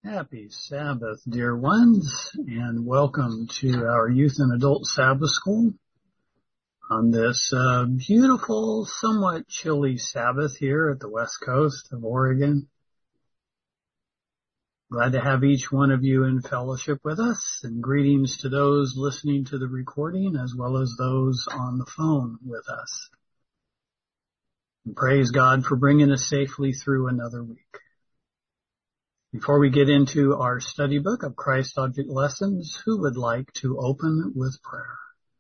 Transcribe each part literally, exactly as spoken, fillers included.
Happy Sabbath, dear ones, and welcome to our Youth and Adult Sabbath School on this uh, beautiful, somewhat chilly Sabbath here at the west coast of Oregon. Glad to have each one of you in fellowship with us, and greetings to those listening to the recording as well as those on the phone with us. And praise God for bringing us safely through another week. Before we get into our study book of Christ Object Lessons, who would like to open with prayer?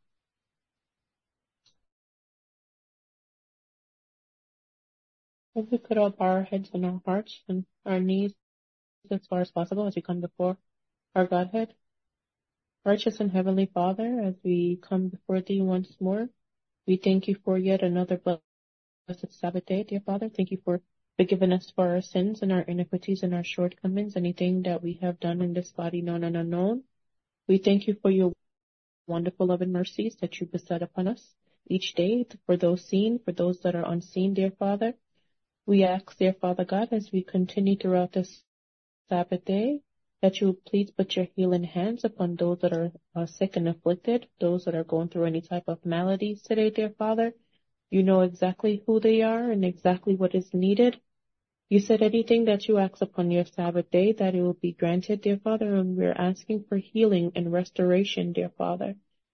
If we could all bow our heads and our hearts and our knees as far as possible as we come before our Godhead. Righteous and Heavenly Father, as we come before Thee once more, we thank You for yet another blessed Sabbath day, dear Father. Thank You for forgiving us for our sins and our iniquities and our shortcomings, anything that we have done in this body, known and unknown. We thank You for Your wonderful love and mercies that You bestow upon us each day, for those seen, for those that are unseen, dear Father. We ask, dear Father God, as we continue throughout this Sabbath day, that You would please put Your healing hands upon those that are uh, sick and afflicted, those that are going through any type of maladies today, dear Father. You know exactly who they are and exactly what is needed. You said anything that You ask upon Your Sabbath day, that it will be granted, dear Father, and we're asking for healing and restoration, dear Father.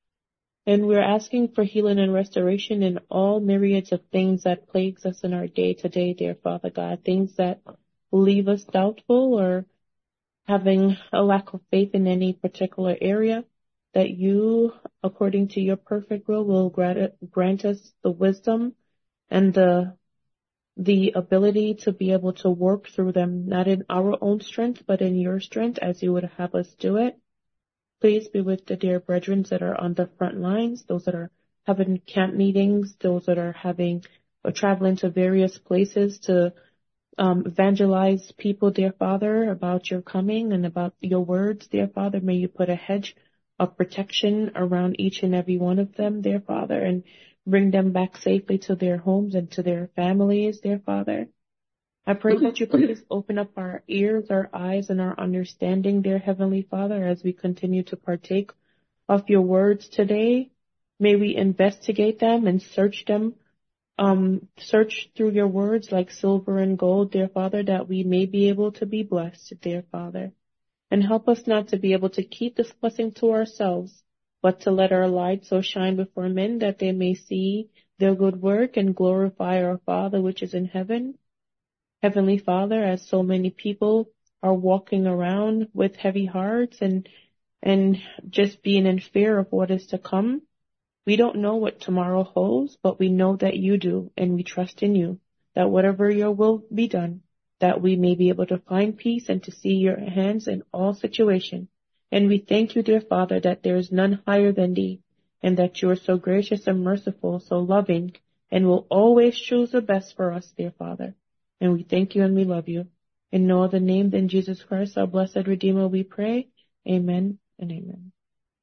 And we're asking for healing and restoration in all myriads of things that plagues us in our day-to-day, dear Father God, things that leave us doubtful or having a lack of faith in any particular area, that You, according to Your perfect will, will grant, grant us the wisdom and the the ability to be able to work through them, not in our own strength, but in Your strength, as You would have us do it. Please be with the dear brethren that are on the front lines, those that are having camp meetings, those that are having or traveling to various places to um, evangelize people, dear Father, about Your coming and about Your words, dear Father. May You put a hedge of protection around each and every one of them, dear Father, and bring them back safely to their homes and to their families, dear Father. I pray that You please open up our ears, our eyes, and our understanding, dear Heavenly Father, as we continue to partake of Your words today. May we investigate them and search them, um, search through Your words like silver and gold, dear Father, that we may be able to be blessed, dear Father. And help us not to be able to keep this blessing to ourselves, but to let our light so shine before men that they may see their good work and glorify our Father which is in heaven. Heavenly Father, as so many people are walking around with heavy hearts and and just being in fear of what is to come, we don't know what tomorrow holds, but we know that You do, and we trust in You, that whatever Your will be done, that we may be able to find peace and to see Your hands in all situations. And we thank You, dear Father, that there is none higher than Thee, and that You are so gracious and merciful, so loving, and will always choose the best for us, dear Father. And we thank You and we love You. In no other name than Jesus Christ, our blessed Redeemer, we pray. Amen and amen.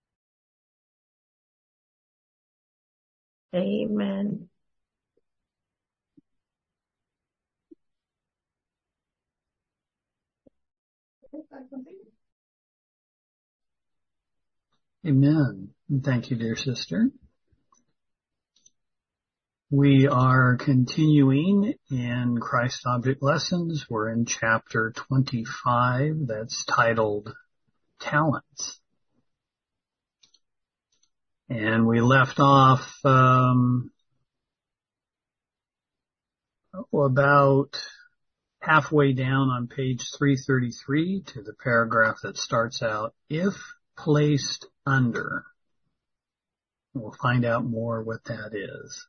Amen. Amen. Thank you, dear sister. We are continuing in Christ Object Lessons. We're in chapter twenty-five that's titled Talents. And we left off um, about halfway down on page three thirty-three to the paragraph that starts out, if placed under. We'll find out more what that is.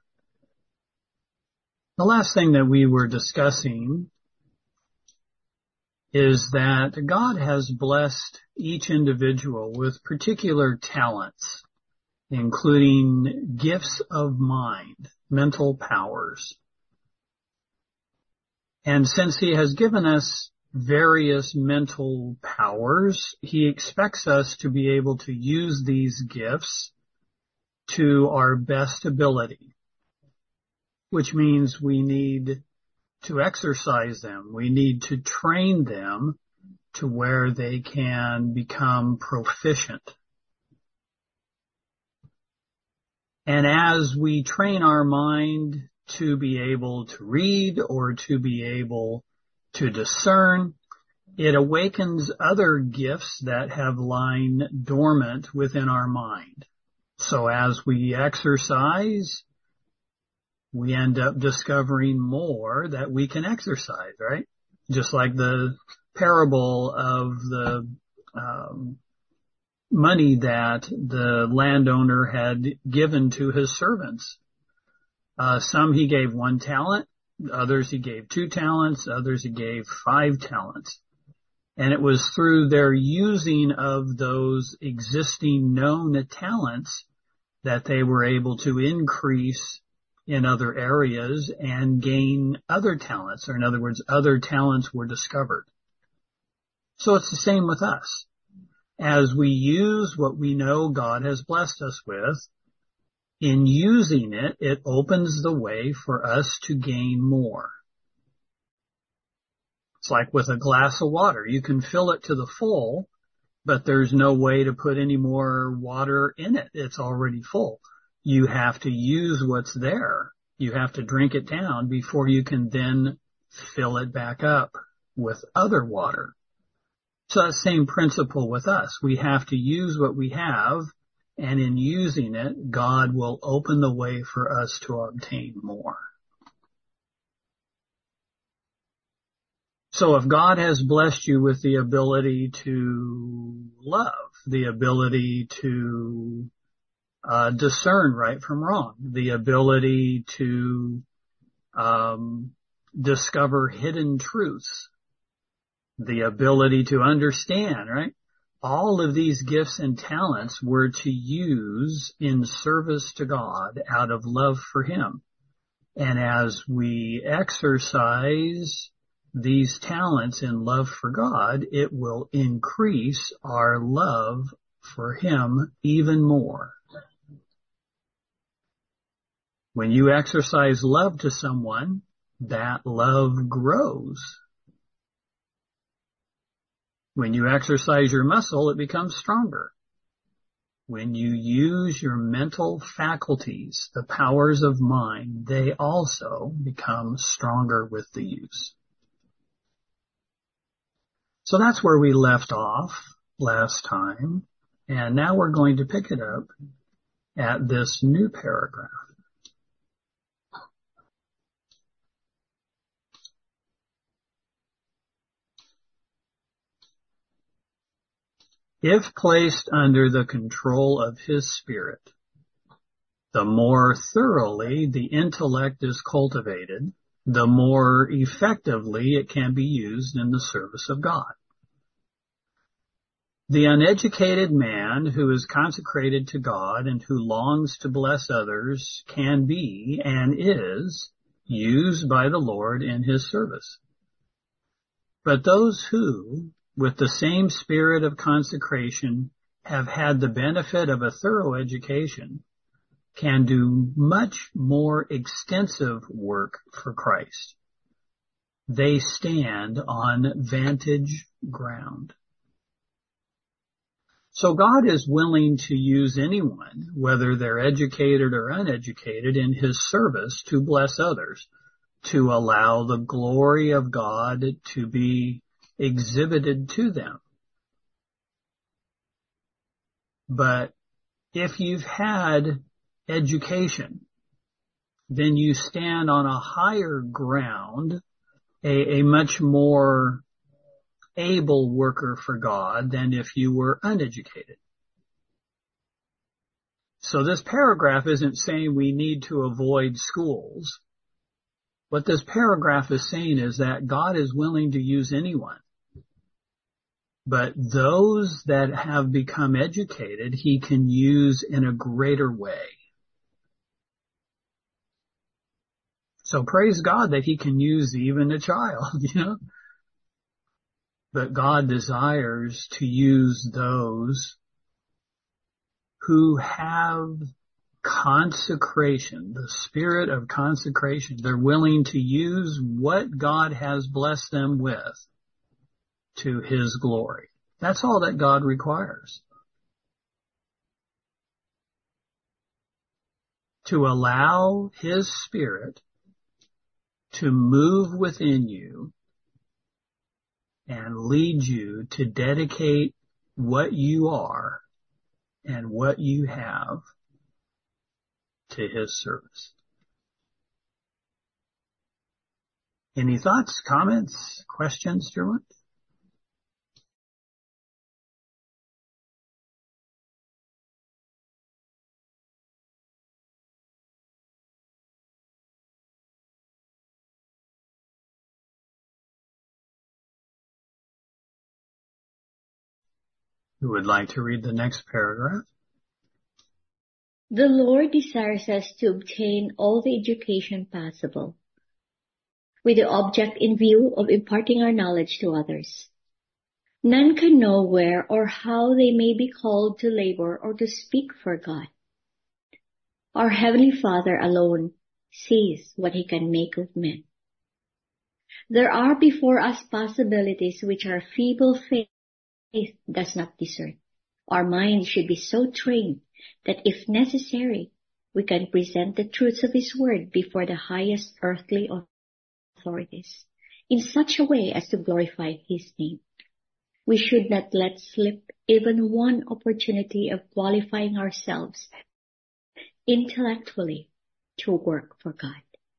The last thing that we were discussing is that God has blessed each individual with particular talents, including gifts of mind, mental powers. And since He has given us various mental powers, He expects us to be able to use these gifts to our best ability, which means we need to exercise them. We need to train them to where they can become proficient. And as we train our mind to be able to read or to be able to discern, it awakens other gifts that have lain dormant within our mind. So as we exercise, we end up discovering more that we can exercise, right? Just like the parable of the um, money that the landowner had given to his servants. Uh, some he gave one talent, others he gave two talents, others he gave five talents. And it was through their using of those existing known talents that they were able to increase in other areas and gain other talents, or in other words, other talents were discovered. So it's the same with us. As we use what we know God has blessed us with, in using it, it opens the way for us to gain more. It's like with a glass of water. You can fill it to the full, but there's no way to put any more water in it. It's already full. You have to use what's there. You have to drink it down before you can then fill it back up with other water. So that same principle with us. We have to use what we have, and in using it, God will open the way for us to obtain more. So if God has blessed you with the ability to love, the ability to uh, discern right from wrong, the ability to um, discover hidden truths, the ability to understand, right? All of these gifts and talents were to use in service to God out of love for Him. And as we exercise these talents in love for God, it will increase our love for Him even more. When you exercise love to someone, that love grows. When you exercise your muscle, it becomes stronger. When you use your mental faculties, the powers of mind, they also become stronger with the use. So that's where we left off last time, and now we're going to pick it up at this new paragraph. If placed under the control of His Spirit, the more thoroughly the intellect is cultivated, the more effectively it can be used in the service of God. The uneducated man who is consecrated to God and who longs to bless others can be and is used by the Lord in His service. But those who, with the same spirit of consecration, have had the benefit of a thorough education, can do much more extensive work for Christ. They stand on vantage ground. So God is willing to use anyone, whether they're educated or uneducated, in His service to bless others, to allow the glory of God to be exhibited to them. But if you've had education, then you stand on a higher ground, a, a much more able worker for God than if you were uneducated. So this paragraph isn't saying we need to avoid schools. What this paragraph is saying is that God is willing to use anyone. But those that have become educated, He can use in a greater way. So praise God that He can use even a child, you know. But God desires to use those who have consecration, the spirit of consecration. They're willing to use what God has blessed them with to his glory. That's all that God requires. To allow his Spirit to move within you and lead you to dedicate what you are and what you have to his service. Any thoughts, comments, questions, Derwent? Who would like to read the next paragraph? The Lord desires us to obtain all the education possible, with the object in view of imparting our knowledge to others. None can know where or how they may be called to labor or to speak for God. Our Heavenly Father alone sees what he can make of men. There are before us possibilities which our feeble faith does not discern. Our minds should be so trained that if necessary, we can present the truths of his word before the highest earthly authorities in such a way as to glorify his name. We should not let slip even one opportunity of qualifying ourselves intellectually to work for God.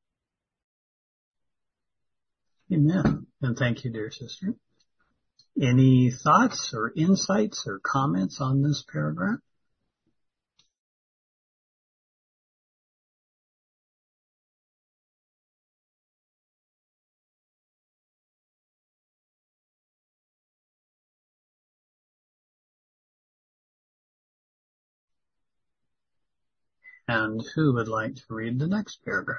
Amen. And thank you, dear sister. Any thoughts or insights or comments on this paragraph? And who would like to read the next paragraph?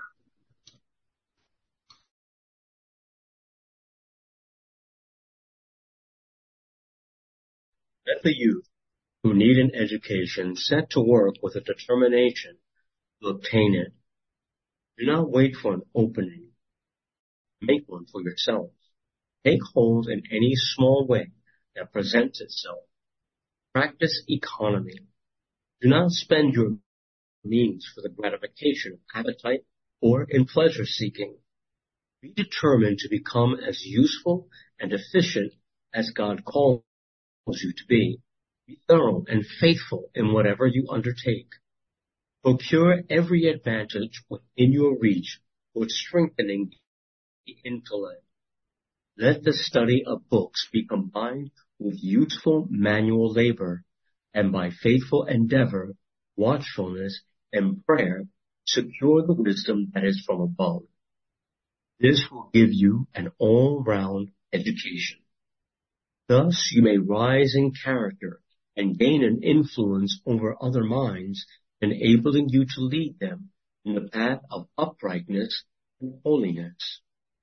Let the youth who need an education set to work with a determination to obtain it. Do not wait for an opening. Make one for yourselves. Take hold in any small way that presents itself. Practice economy. Do not spend your means for the gratification of appetite or in pleasure seeking. Be determined to become as useful and efficient as God calls you to be. Be thorough and faithful in whatever you undertake. Procure every advantage within your reach for strengthening the intellect. Let the study of books be combined with useful manual labor, and by faithful endeavor, watchfulness, and prayer, secure the wisdom that is from above. This will give you an all-round education. Thus you may rise in character and gain an influence over other minds, enabling you to lead them in the path of uprightness and holiness.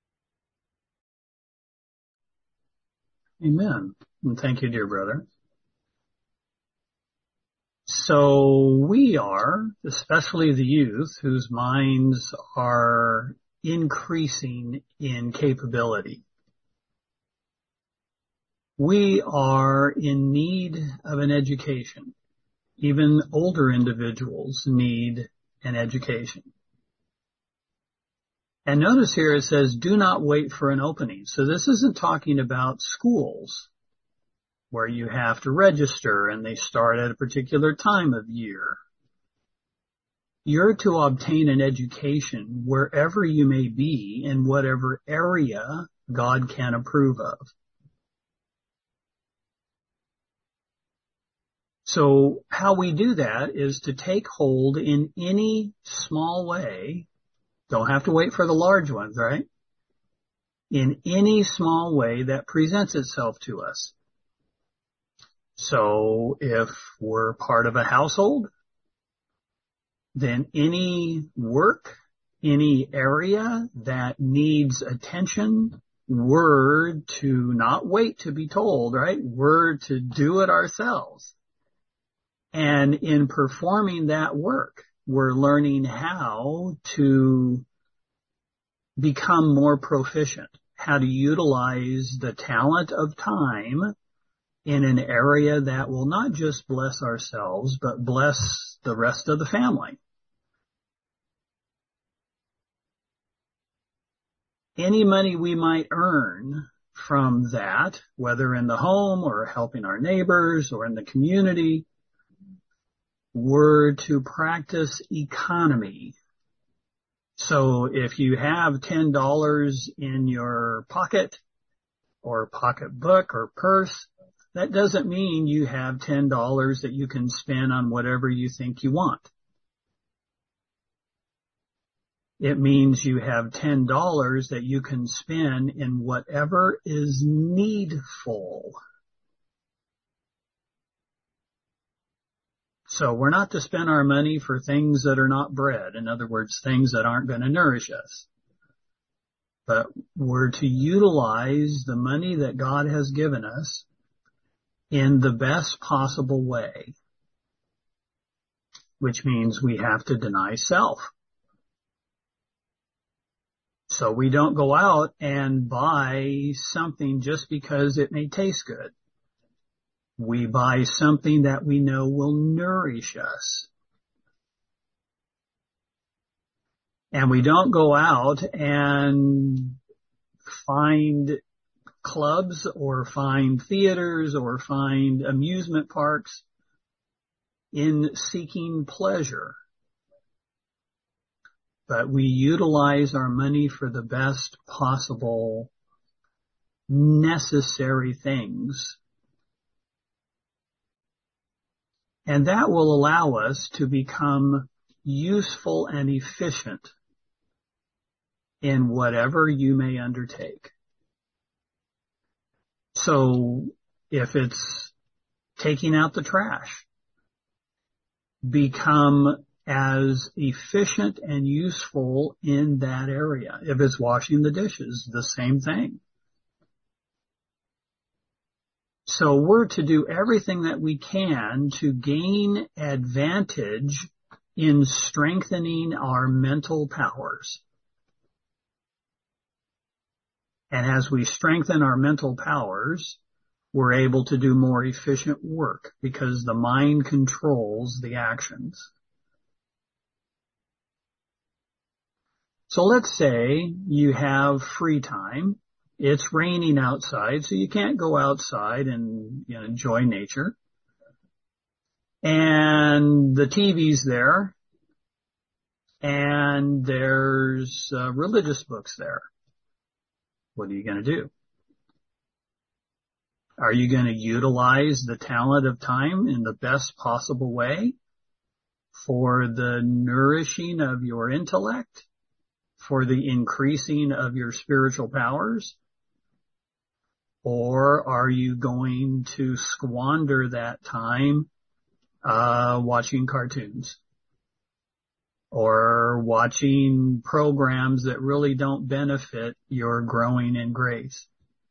Amen. And thank you, dear brother. So we are, especially the youth, whose minds are increasing in capability. We are in need of an education. Even older individuals need an education. And notice here it says, do not wait for an opening. So this isn't talking about schools where you have to register and they start at a particular time of year. You're to obtain an education wherever you may be in whatever area God can approve of. So how we do that is to take hold in any small way. Don't have to wait for the large ones, right? In any small way that presents itself to us. So if we're part of a household, then any work, any area that needs attention, we're to not wait to be told, right? We're to do it ourselves. And in performing that work, we're learning how to become more proficient, how to utilize the talent of time in an area that will not just bless ourselves, but bless the rest of the family. Any money we might earn from that, whether in the home or helping our neighbors or in the community, were to practice economy. So if you have ten dollars in your pocket or pocketbook or purse, that doesn't mean you have ten dollars that you can spend on whatever you think you want. It means you have ten dollars that you can spend in whatever is needful. So we're not to spend our money for things that are not bread. In other words, things that aren't going to nourish us. But we're to utilize the money that God has given us in the best possible way, which means we have to deny self. So we don't go out and buy something just because it may taste good. We buy something that we know will nourish us. And we don't go out and find clubs or find theaters or find amusement parks in seeking pleasure. But we utilize our money for the best possible necessary things. And that will allow us to become useful and efficient in whatever you may undertake. So if it's taking out the trash, become as efficient and useful in that area. If it's washing the dishes, the same thing. So we're to do everything that we can to gain advantage in strengthening our mental powers. And as we strengthen our mental powers, we're able to do more efficient work because the mind controls the actions. So let's say you have free time. It's raining outside, so you can't go outside and, you know, enjoy nature. And the T V's there, and there's uh, religious books there. What are you going to do? Are you going to utilize the talent of time in the best possible way for the nourishing of your intellect, for the increasing of your spiritual powers? Or are you going to squander that time uh watching cartoons or watching programs that really don't benefit your growing in grace?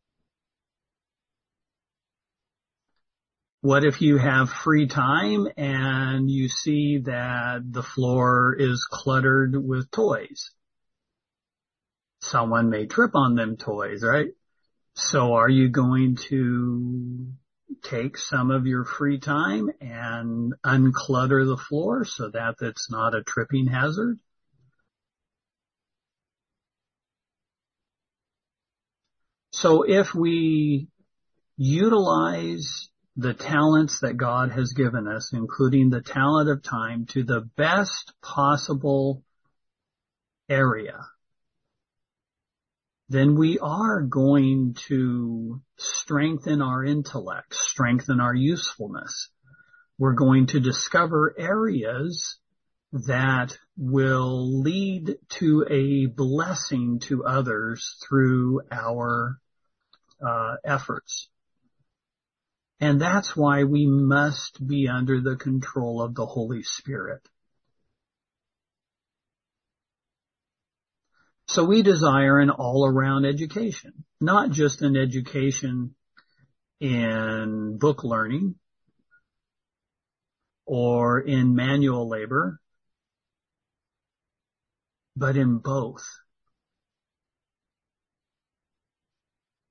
What if you have free time and you see that the floor is cluttered with toys? Someone may trip on them toys, right? So are you going to take some of your free time and unclutter the floor so that it's not a tripping hazard? So if we utilize the talents that God has given us, including the talent of time, to the best possible area, then we are going to strengthen our intellect, strengthen our usefulness. We're going to discover areas that will lead to a blessing to others through our uh, efforts. And that's why we must be under the control of the Holy Spirit. So we desire an all-around education, not just an education in book learning or in manual labor, but in both.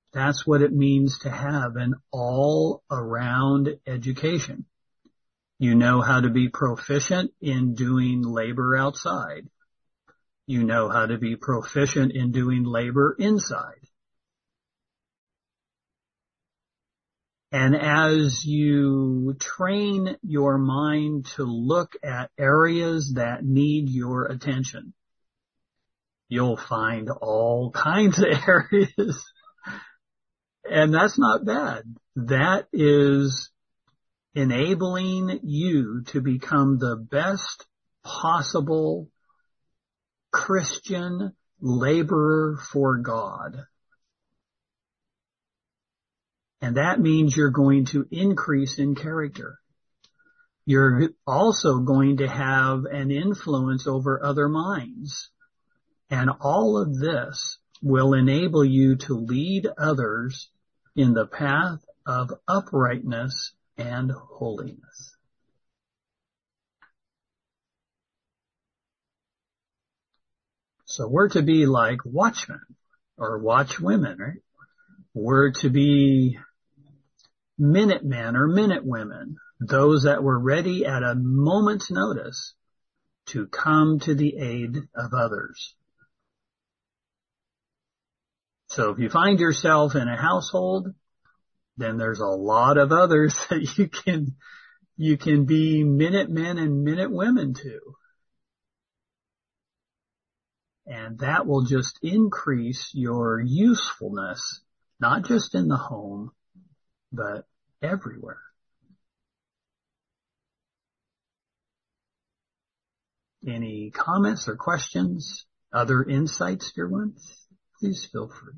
That's what it means to have an all-around education. You know how to be proficient in doing labor outside. You know how to be proficient in doing labor inside. And as you train your mind to look at areas that need your attention, you'll find all kinds of areas. And that's not bad. That is enabling you to become the best possible Christian laborer for God. And that means you're going to increase in character. You're also going to have an influence over other minds. And all of this will enable you to lead others in the path of uprightness and holiness. So we're to be like watchmen or watchwomen, right? We're to be Minutemen or Minutewomen, those that were ready at a moment's notice to come to the aid of others. So if you find yourself in a household, then there's a lot of others that you can, you can be Minutemen and Minutewomen to. And that will just increase your usefulness, not just in the home, but everywhere. Any comments or questions? Other insights, dear ones? Please feel free.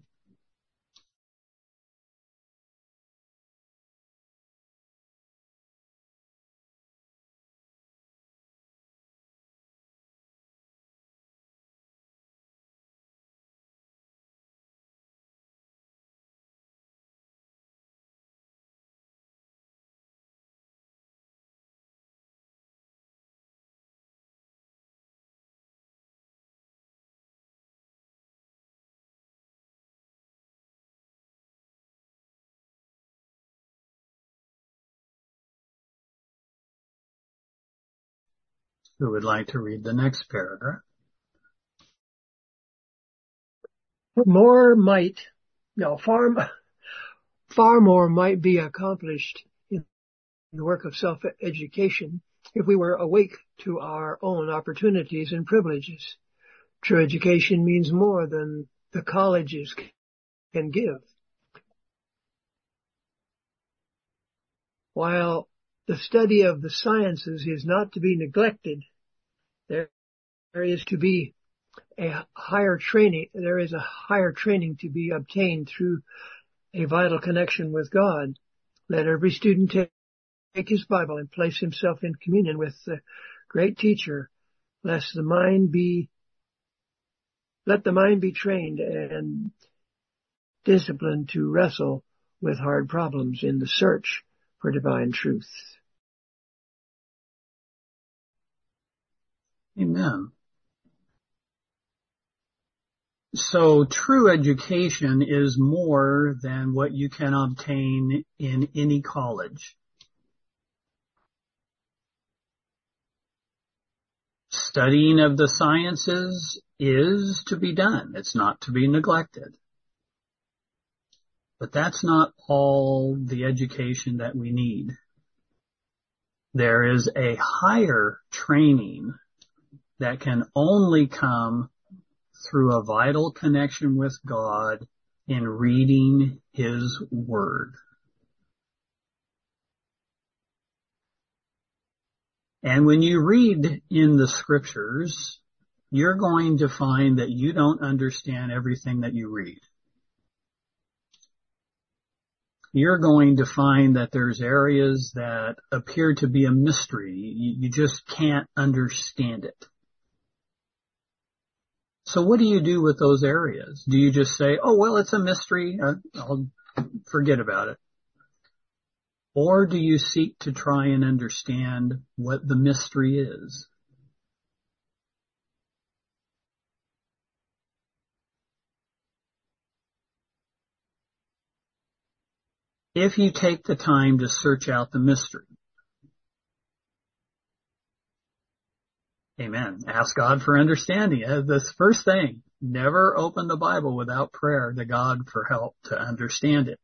Who would like to read the next paragraph? More might, no, far, far more might be accomplished in the work of self-education if we were awake to our own opportunities and privileges. True education means more than the colleges can give. While the study of the sciences is not to be neglected, there, there is to be a higher training, there is a higher training to be obtained through a vital connection with God. Let every student take, take his Bible and place himself in communion with the great teacher, lest the mind be, let the mind be trained and disciplined to wrestle with hard problems in the search for divine truth. Amen. So true education is more than what you can obtain in any college. Studying of the sciences is to be done. It's not to be neglected. But that's not all the education that we need. There is a higher training that can only come through a vital connection with God in reading His Word. And when you read in the Scriptures, you're going to find that you don't understand everything that you read. You're going to find that there's areas that appear to be a mystery. You, you just can't understand it. So what do you do with those areas? Do you just say, oh, well, it's a mystery, uh, I'll forget about it? Or do you seek to try and understand what the mystery is? if you take the time to search out the mystery. Amen. Ask God for understanding. Uh, this first thing, never open the Bible without prayer to God for help to understand it.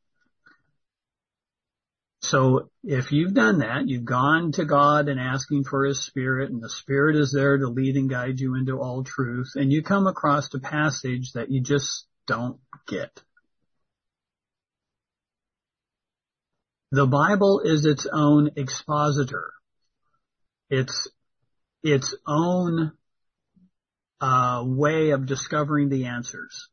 So if you've done that, you've gone to God and asking for His Spirit, and the Spirit is there to lead and guide you into all truth, and you come across a passage that you just don't get. The Bible is its own expositor. It's its own uh, way of discovering the answers.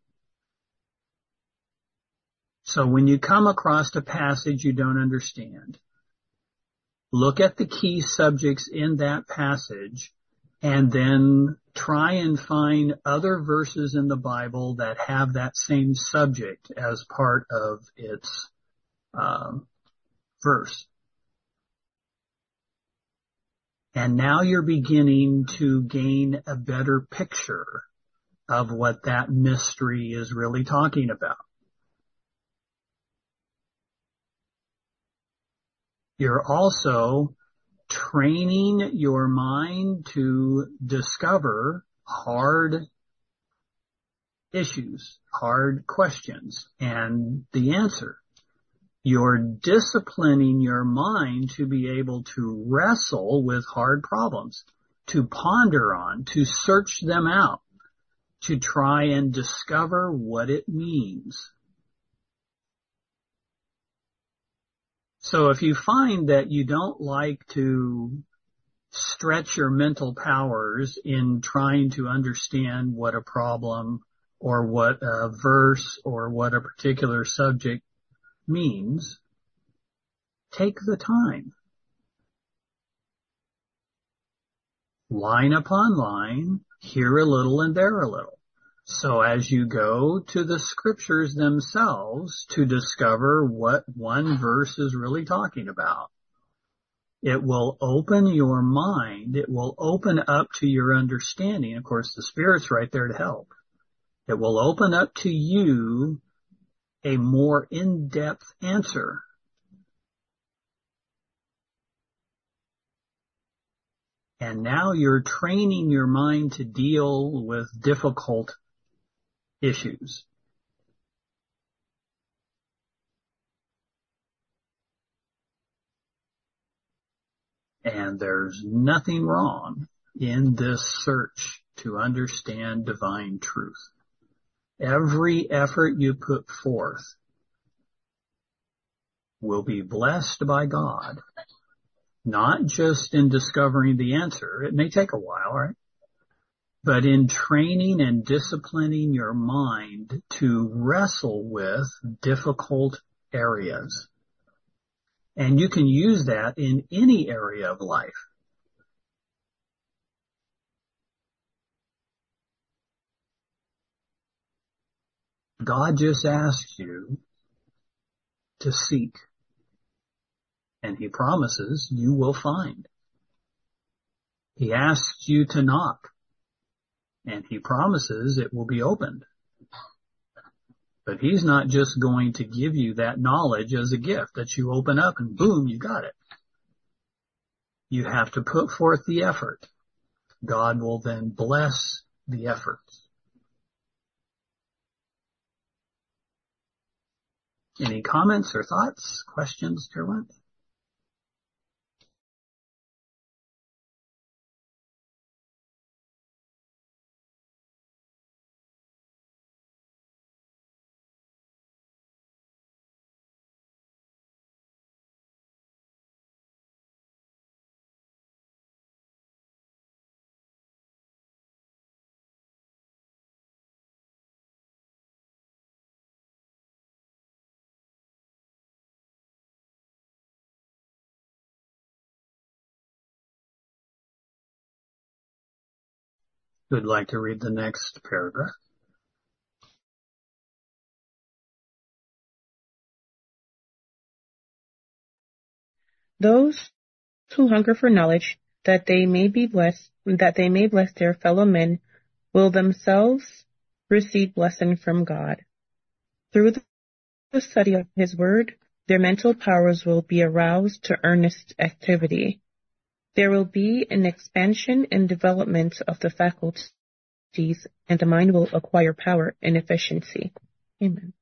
So when you come across a passage you don't understand, look at the key subjects in that passage and then try and find other verses in the Bible that have that same subject as part of its um, verse. And now you're beginning to gain a better picture of what that mystery is really talking about. You're also training your mind to discover hard issues, hard questions, and the answer. You're disciplining your mind to be able to wrestle with hard problems, to ponder on, to search them out, to try and discover what it means. So if you find that you don't like to stretch your mental powers in trying to understand what a problem or what a verse or what a particular subject means, take the time. Line upon line, here a little and there a little. So as you go to the scriptures themselves to discover what one verse is really talking about, it will open your mind. It will open up to your understanding. Of course, the Spirit's right there to help. It will open up to you a more in-depth answer. And now you're training your mind to deal with difficult issues. And there's nothing wrong in this search to understand divine truth. Every effort you put forth will be blessed by God, not just in discovering the answer. It may take a while, right? But in training and disciplining your mind to wrestle with difficult areas. And you can use that in any area of life. God just asks you to seek, and He promises you will find. He asks you to knock, and He promises it will be opened. But He's not just going to give you that knowledge as a gift that you open up and boom, you got it. You have to put forth the effort. God will then bless the efforts. Any comments or thoughts, questions, Derwent? Who'd like to read the next paragraph? Those who hunger for knowledge, that they may be blessed, that they may bless their fellow men, will themselves receive blessing from God. Through the study of His word, Their mental powers will be aroused to earnest activity. There will be an expansion and development of the faculties, and the mind will acquire power and efficiency. Amen.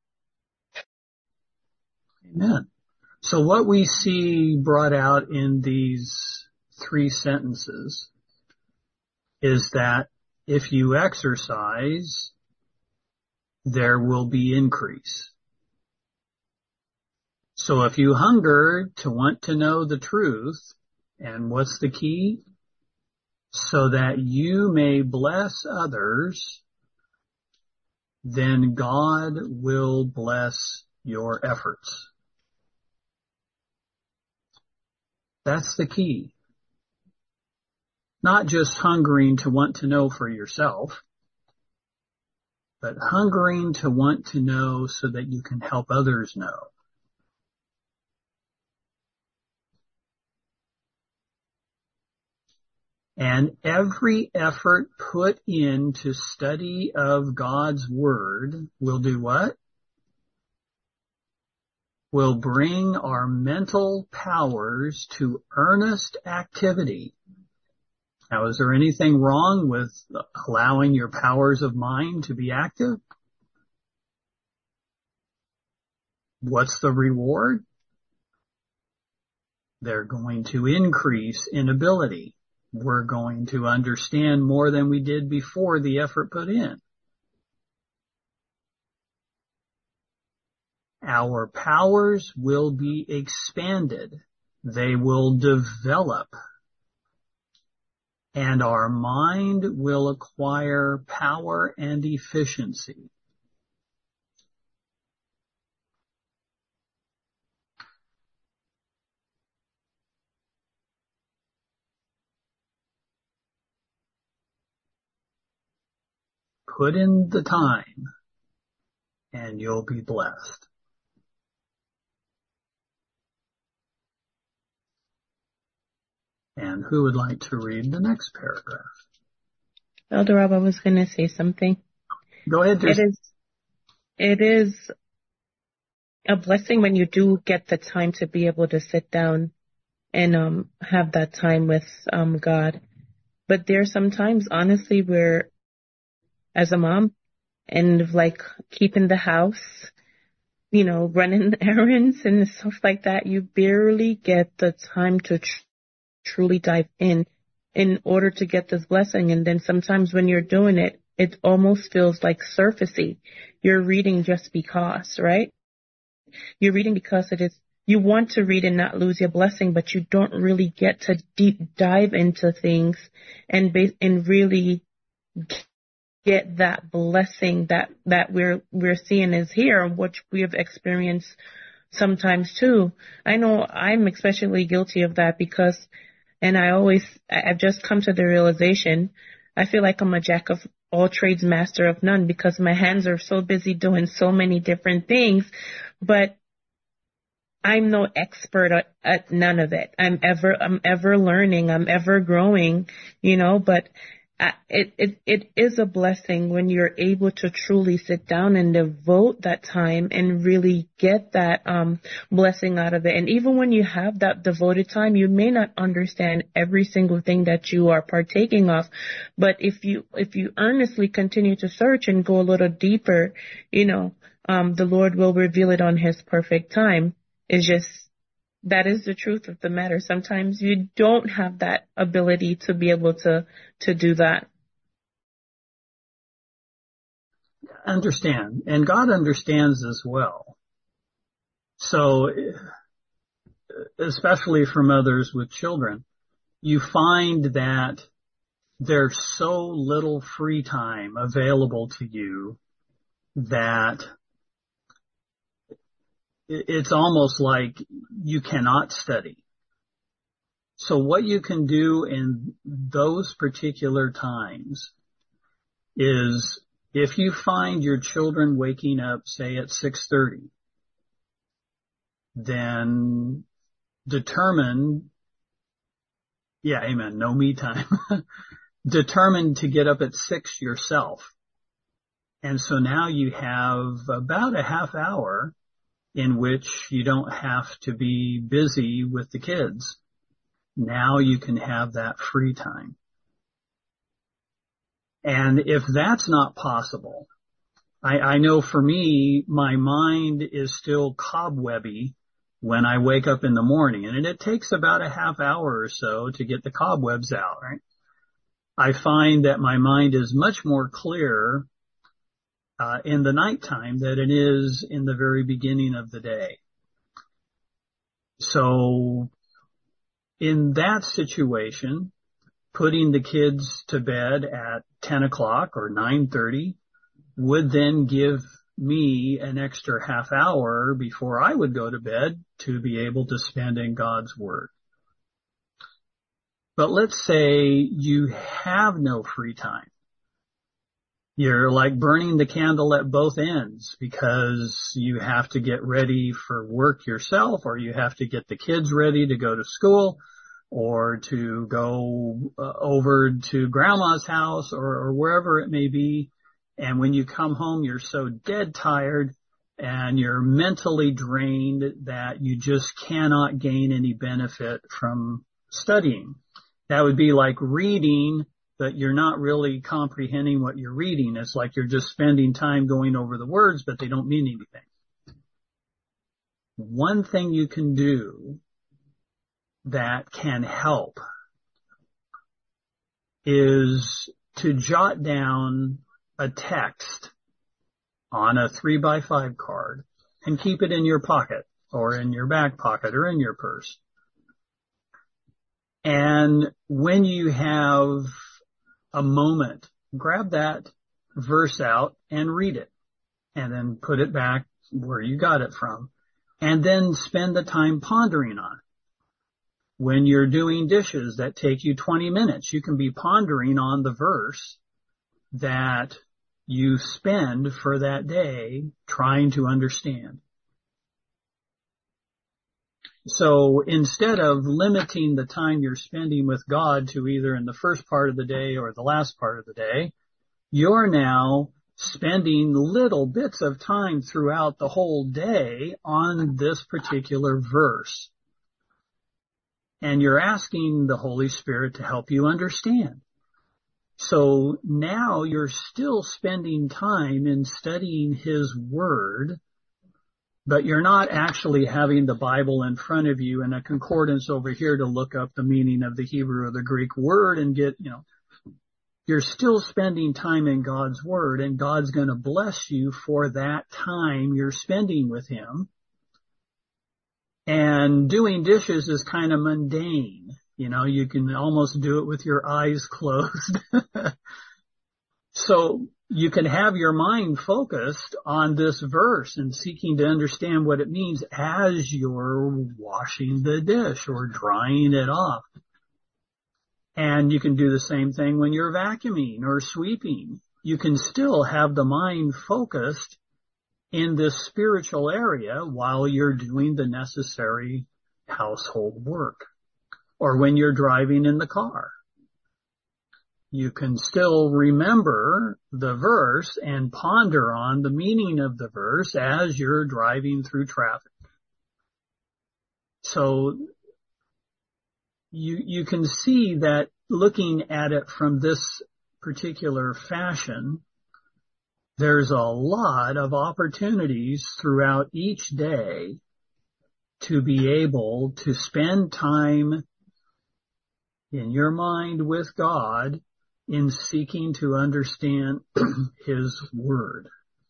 Amen. So what we see brought out in these three sentences is that if you exercise, there will be increase. So if you hunger to want to know the truth, and what's the key? So that you may bless others, then God will bless your efforts. That's the key. Not just hungering to want to know for yourself, but hungering to want to know so that you can help others know. And every effort put into study of God's Word will do what? Will bring our mental powers to earnest activity. Now, is there anything wrong with allowing your powers of mind to be active? What's the reward? They're going to increase in ability. We're going to understand more than we did before the effort put in. Our powers will be expanded. They will develop. And our mind will acquire power and efficiency. Put in the time, and you'll be blessed. And who would like to read the next paragraph? Elder Rob, I was going to say something. Go ahead. It is, it is a blessing when you do get the time to be able to sit down and um have that time with um God. But there's sometimes, honestly, where as a mom and like keeping the house, you know, running errands and stuff like that, you barely get the time to tr- truly dive in in order to get this blessing. And then sometimes when you're doing it, it almost feels like surfacey. You're reading just because, right? You're reading because it is, you want to read and not lose your blessing, but you don't really get to deep dive into things and ba- and really get that blessing that, that we're, we're seeing is here, which we have experienced sometimes too. I know I'm especially guilty of that because, and I always, I've just come to the realization, I feel like I'm a jack of all trades, master of none, because my hands are so busy doing so many different things, but I'm no expert at, at none of it. I'm ever, I'm ever learning. I'm ever growing, you know, but I, it, it, it is a blessing when you're able to truly sit down and devote that time and really get that, um, blessing out of it. And even when you have that devoted time, you may not understand every single thing that you are partaking of. But if you, if you earnestly continue to search and go a little deeper, you know, um, the Lord will reveal it on His perfect time. It's just, that is the truth of the matter. Sometimes you don't have that ability to be able to, to do that. Understand. And God understands as well. So, especially for mothers with children, you find that there's so little free time available to you that it's almost like you cannot study. So what you can do in those particular times is if you find your children waking up, say at six thirty, then determine, yeah, amen, no me time, determine to get up at six yourself. And so now you have about a half hour in which you don't have to be busy with the kids. Now you can have that free time. And if that's not possible, I, I know for me, my mind is still cobwebby when I wake up in the morning, and it takes about a half hour or so to get the cobwebs out, right? I find that my mind is much more clear uh, in the nighttime than it is in the very beginning of the day. So in that situation, putting the kids to bed at ten o'clock or nine thirty would then give me an extra half hour before I would go to bed to be able to spend in God's Word. But let's say you have no free time. You're like burning the candle at both ends because you have to get ready for work yourself, or you have to get the kids ready to go to school, or to go uh, over to grandma's house, or, or wherever it may be. And when you come home, you're so dead tired and you're mentally drained that you just cannot gain any benefit from studying. That would be like reading, but you're not really comprehending what you're reading. It's like you're just spending time going over the words, but they don't mean anything. One thing you can do that can help is to jot down a text on a three by five card and keep it in your pocket or in your back pocket or in your purse. And when you have a moment, grab that verse out and read it, and then put it back where you got it from, and then spend the time pondering on it. When you're doing dishes that take you twenty minutes, you can be pondering on the verse that you spend for that day trying to understand. So instead of limiting the time you're spending with God to either in the first part of the day or the last part of the day, you're now spending little bits of time throughout the whole day on this particular verse. And you're asking the Holy Spirit to help you understand. So now you're still spending time in studying His Word, but you're not actually having the Bible in front of you and a concordance over here to look up the meaning of the Hebrew or the Greek word and get, you know, you're still spending time in God's Word, and God's going to bless you for that time you're spending with Him. And doing dishes is kind of mundane. You know, you can almost do it with your eyes closed. So you can have your mind focused on this verse and seeking to understand what it means as you're washing the dish or drying it off. And you can do the same thing when you're vacuuming or sweeping. You can still have the mind focused in this spiritual area while you're doing the necessary household work. Or when you're driving in the car, you can still remember the verse and ponder on the meaning of the verse as you're driving through traffic. So you, you can see that looking at it from this particular fashion, there's a lot of opportunities throughout each day to be able to spend time in your mind with God in seeking to understand His Word.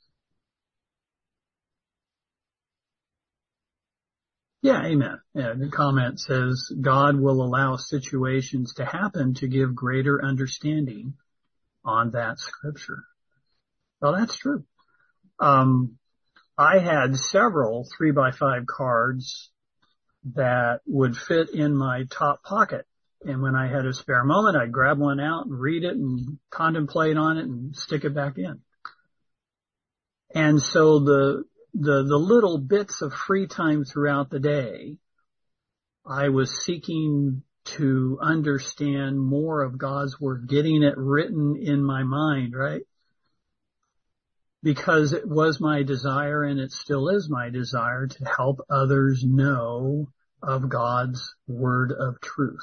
Yeah, amen. Yeah, the comment says God will allow situations to happen to give greater understanding on that scripture. Well, that's true. Um, I had several three by five cards that would fit in my top pocket. And when I had a spare moment, I'd grab one out and read it and contemplate on it and stick it back in. And so the, the, the little bits of free time throughout the day, I was seeking to understand more of God's Word, getting it written in my mind, right? because it was my desire, and it still is my desire, to help others know of God's word of truth.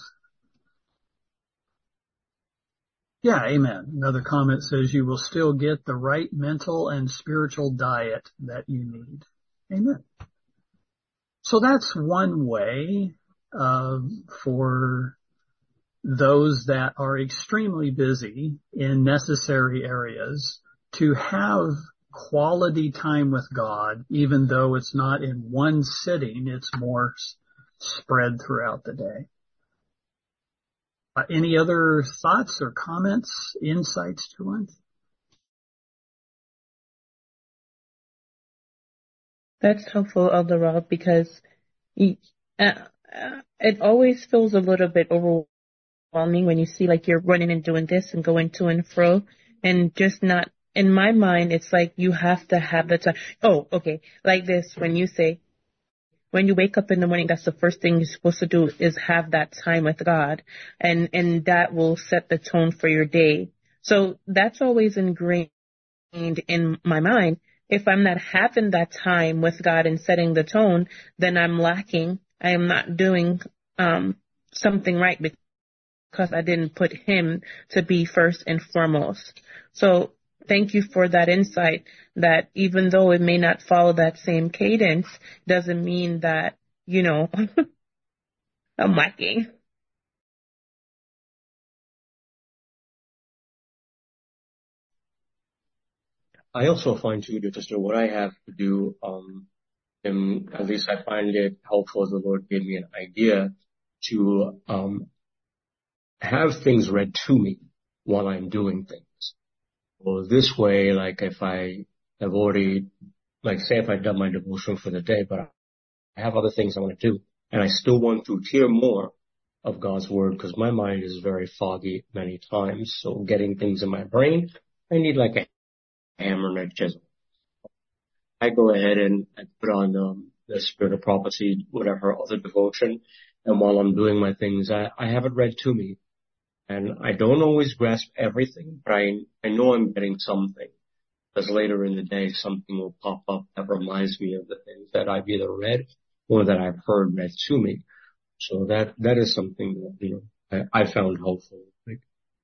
Yeah, amen. Another comment says you will still get the right mental and spiritual diet that you need. Amen. So that's one way uh, for those that are extremely busy in necessary areas to have quality time with God, even though it's not in one sitting, it's more s- spread throughout the day. Uh, any other thoughts or comments, insights to it? That's helpful, Elder Rob, because you, uh, uh, it always feels a little bit overwhelming when you see like you're running and doing this and going to and fro, and just not, in my mind, it's like you have to have the time. Oh, okay. Like this, when you say, when you wake up in the morning, that's the first thing you're supposed to do is have that time with God, and, and that will set the tone for your day. So that's always ingrained in my mind. If I'm not having that time with God and setting the tone, then I'm lacking. I am not doing um, something right because I didn't put Him to be first and foremost. So thank you for that insight, that even though it may not follow that same cadence, doesn't mean that, you know, I'm lacking. I also find too, dear sister, what I have to do, um, and at least I find it helpful as the Lord gave me an idea to um, have things read to me while I'm doing things. Well, this way, like if I have already, like say if I've done my devotion for the day, but I have other things I want to do, and I still want to hear more of God's word, because my mind is very foggy many times. So getting things in my brain, I need like a hammer and a chisel. I go ahead and I put on um, the Spirit of Prophecy, whatever other devotion, and while I'm doing my things, I, I have it read to me. And I don't always grasp everything, but I, I know I'm getting something. Because later in the day, something will pop up that reminds me of the things that I've either read or that I've heard read to me. So that, that is something that, you know, I, I found helpful. Like,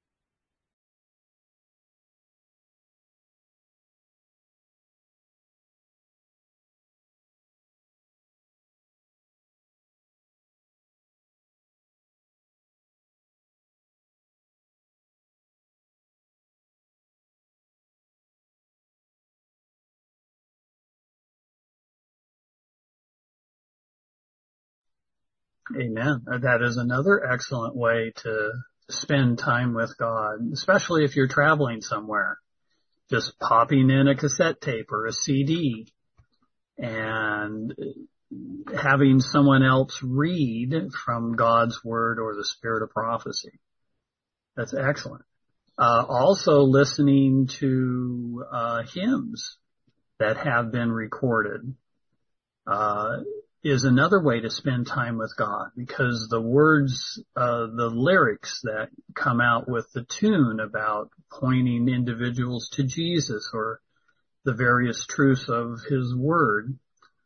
Amen. Uh, That is another excellent way to spend time with God, especially if you're traveling somewhere. Just popping in a cassette tape or a C D and having someone else read from God's word or the Spirit of prophecy. That's excellent. Uh, also listening to uh, hymns that have been recorded uh, is another way to spend time with God, because the words, uh, the lyrics that come out with the tune about pointing individuals to Jesus or the various truths of His word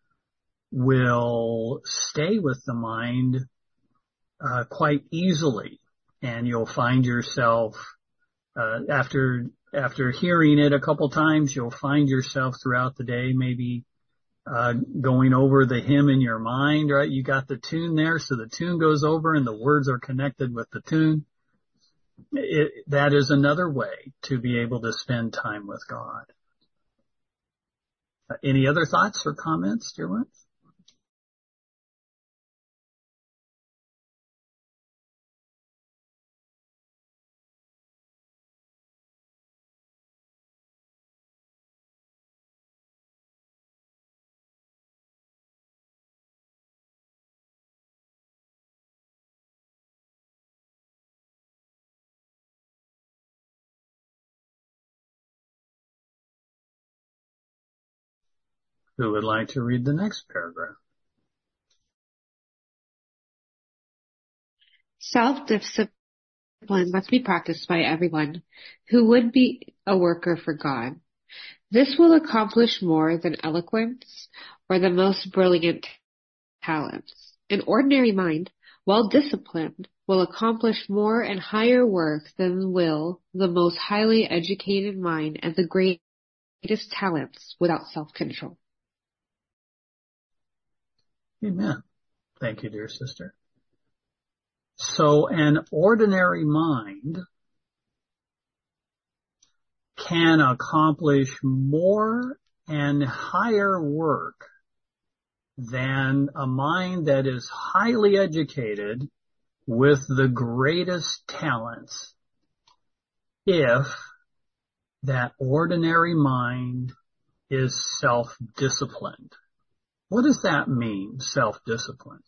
will stay with the mind uh, quite easily, and you'll find yourself uh, after after hearing it a couple times, you'll find yourself throughout the day maybe uh, going over the hymn in your mind, right? You got the tune there, so the tune goes over and the words are connected with the tune. It, that is another way to be able to spend time with God. Uh, any other thoughts or comments, dear ones? Who would like to read the next paragraph? Self-discipline must be practiced by everyone who would be a worker for God. This will accomplish more than eloquence or the most brilliant talents. An ordinary mind, well disciplined, will accomplish more and higher work than will the most highly educated mind and the greatest talents without self-control. Amen. Thank you, dear sister. So an ordinary mind can accomplish more and higher work than a mind that is highly educated with the greatest talents if that ordinary mind is self-disciplined. What does that mean, self-discipline?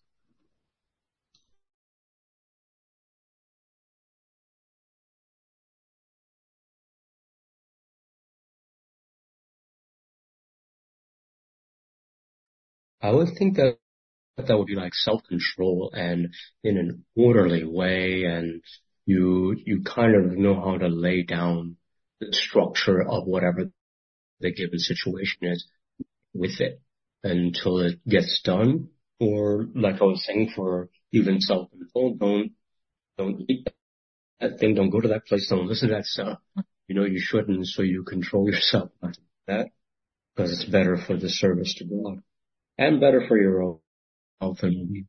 I would think that that would be like self-control and in an orderly way, and you you kind of know how to lay down the structure of whatever the given situation is with it until it gets done. Or like I was saying, for even self-control, don't don't eat that thing, don't go to that place, don't listen to that stuff. You know you shouldn't, so you control yourself not to do that, because it's better for the service to God and better for your own health and well-being.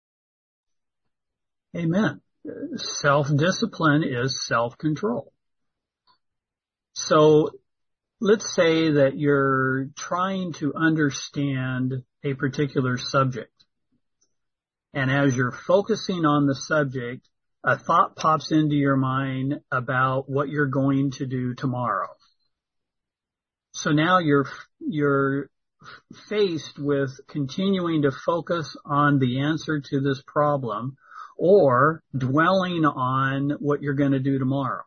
Amen. Self-discipline is self-control. So let's say that you're trying to understand a particular subject. And as you're focusing on the subject, a thought pops into your mind about what you're going to do tomorrow. So now you're, you're faced with continuing to focus on the answer to this problem or dwelling on what you're going to do tomorrow.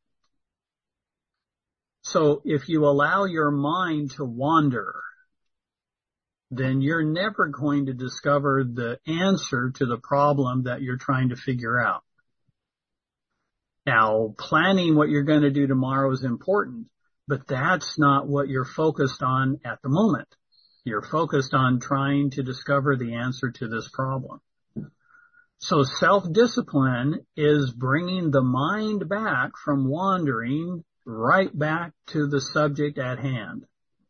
So if you allow your mind to wander, then you're never going to discover the answer to the problem that you're trying to figure out. Now, planning what you're going to do tomorrow is important, but that's not what you're focused on at the moment. You're focused on trying to discover the answer to this problem. So self-discipline is bringing the mind back from wandering right back to the subject at hand.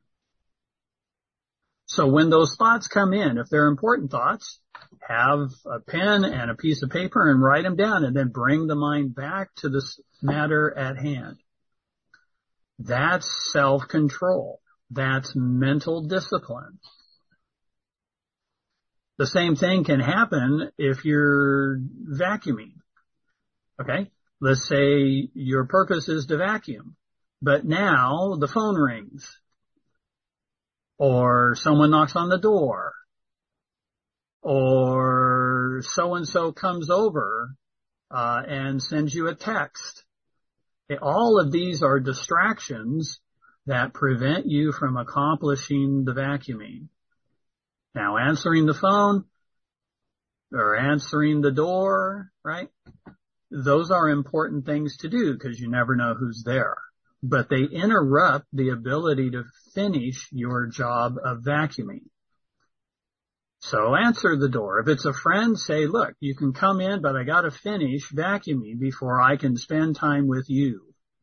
So when those thoughts come in, if they're important thoughts, have a pen and a piece of paper and write them down, and then bring the mind back to this matter at hand. That's self-control. That's mental discipline. The same thing can happen if you're vacuuming. Okay? Let's say your purpose is to vacuum, but now the phone rings, or someone knocks on the door, or so-and-so comes over uh, and sends you a text. Okay, all of these are distractions that prevent you from accomplishing the vacuuming. Now, answering the phone or answering the door, right? Those are important things to do because you never know who's there. But they interrupt the ability to finish your job of vacuuming. So answer the door. If it's a friend, say, look, you can come in, but I got to finish vacuuming before I can spend time with you.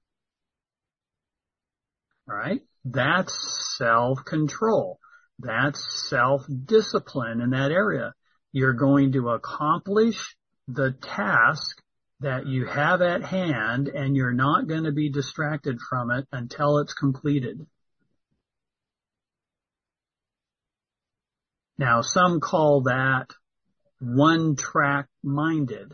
All right? That's self-control. That's self-discipline in that area. You're going to accomplish the task that you have at hand, and you're not going to be distracted from it until it's completed. Now, some call that one-track minded.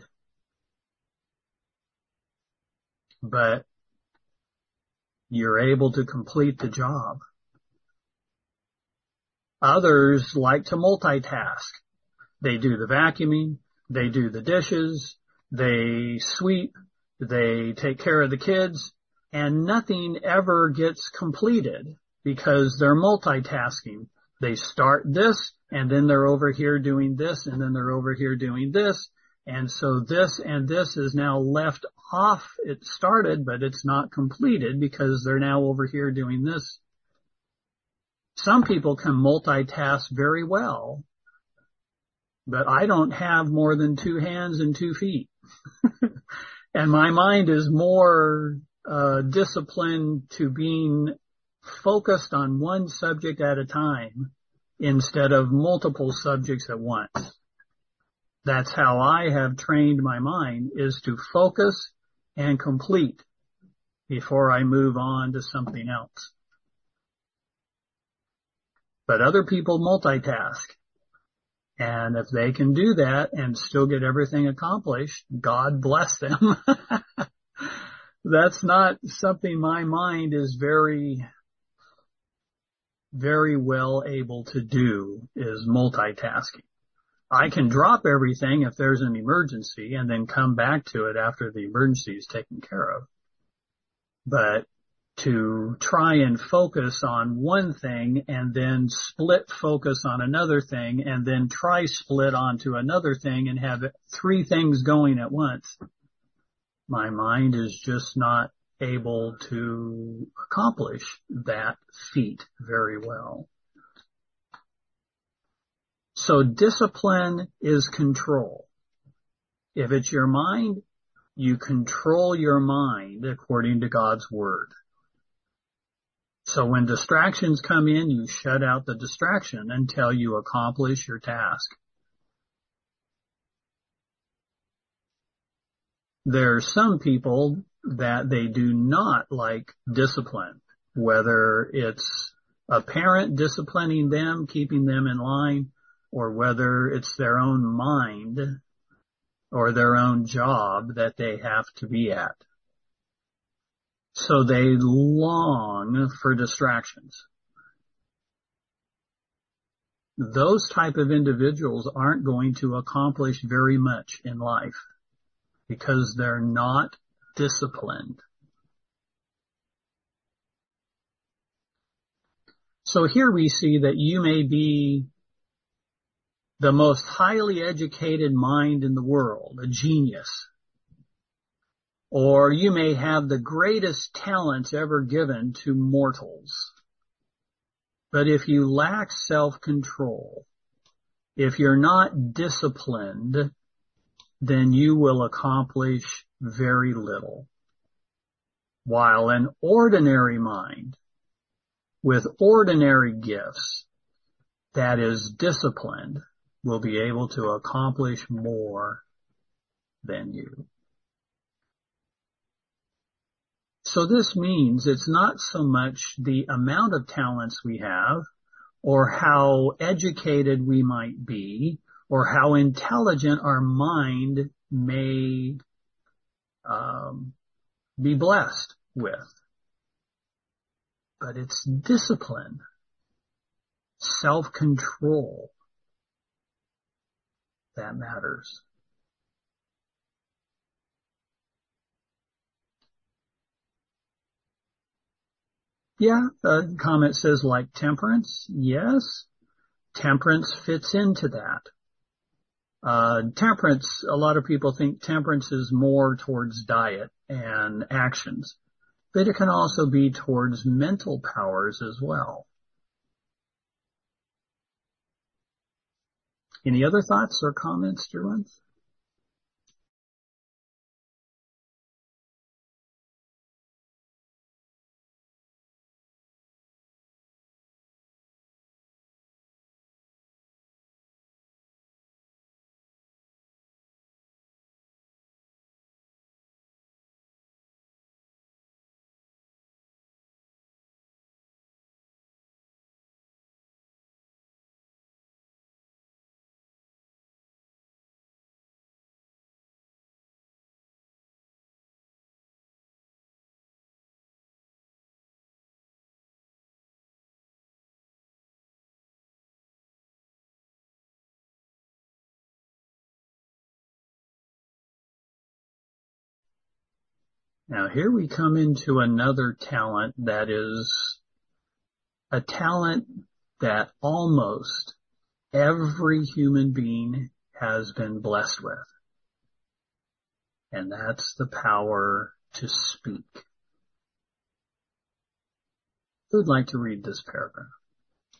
But you're able to complete the job. Others like to multitask. They do the vacuuming, they do the dishes, they sweep, they take care of the kids, and nothing ever gets completed because they're multitasking. They start this, and then they're over here doing this, and then they're over here doing this, and so this and this is now left off. It started, but it's not completed because they're now over here doing this Some people can multitask very well, but I don't have more than two hands and two feet. And my mind is more uh, disciplined to being focused on one subject at a time instead of multiple subjects at once. That's how I have trained my mind, is to focus and complete before I move on to something else. But other people multitask. And if they can do that and still get everything accomplished, God bless them. That's not something my mind is very, very well able to do, is multitasking. I can drop everything if there's an emergency and then come back to it after the emergency is taken care of. But to try and focus on one thing and then split focus on another thing and then try split onto another thing and have three things going at once, my mind is just not able to accomplish that feat very well. So discipline is control. If it's your mind, you control your mind according to God's word. So when distractions come in, you shut out the distraction until you accomplish your task. There are some people that they do not like discipline, whether it's a parent disciplining them, keeping them in line, or whether it's their own mind or their own job that they have to be at. So they long for distractions. Those type of individuals aren't going to accomplish very much in life because they're not disciplined. So here we see that you may be the most highly educated mind in the world, a genius. Or you may have the greatest talents ever given to mortals. But if you lack self-control, if you're not disciplined, then you will accomplish very little. While an ordinary mind with ordinary gifts that is disciplined will be able to accomplish more than you. So this means it's not so much the amount of talents we have or how educated we might be or how intelligent our mind may um, be blessed with. But it's discipline, self-control that matters. Yeah, the comment says like temperance. Yes, temperance fits into that. Uh, temperance, a lot of people think temperance is more towards diet and actions, but it can also be towards mental powers as well. Any other thoughts or comments, dear ones? Now here we come into another talent that is a talent that almost every human being has been blessed with. And that's the power to speak. Who'd like to read this paragraph?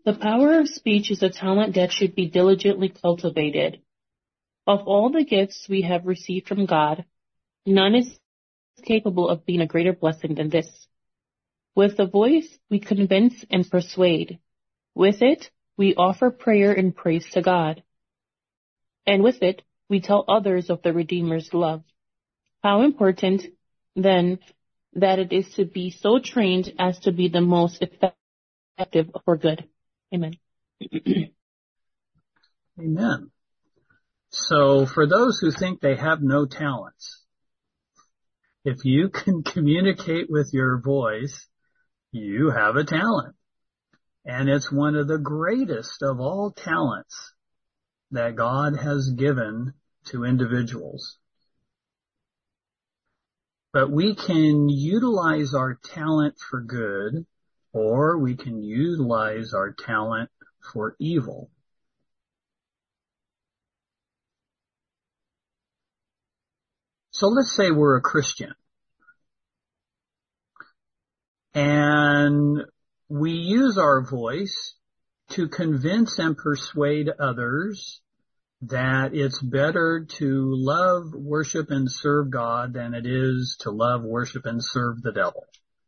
The power of speech is a talent that should be diligently cultivated. Of all the gifts we have received from God, none is capable of being a greater blessing than this. With the voice, we convince and persuade. With it, we offer prayer and praise to God. And with it, we tell others of the Redeemer's love. How important, then, that it is to be so trained as to be the most effective for good. Amen. Amen. So for those who think they have no talents, if you can communicate with your voice, you have a talent. And it's one of the greatest of all talents that God has given to individuals. But we can utilize our talent for good, or we can utilize our talent for evil. So let's say we're a Christian, and we use our voice to convince and persuade others that it's better to love, worship, and serve God than it is to love, worship, and serve the devil.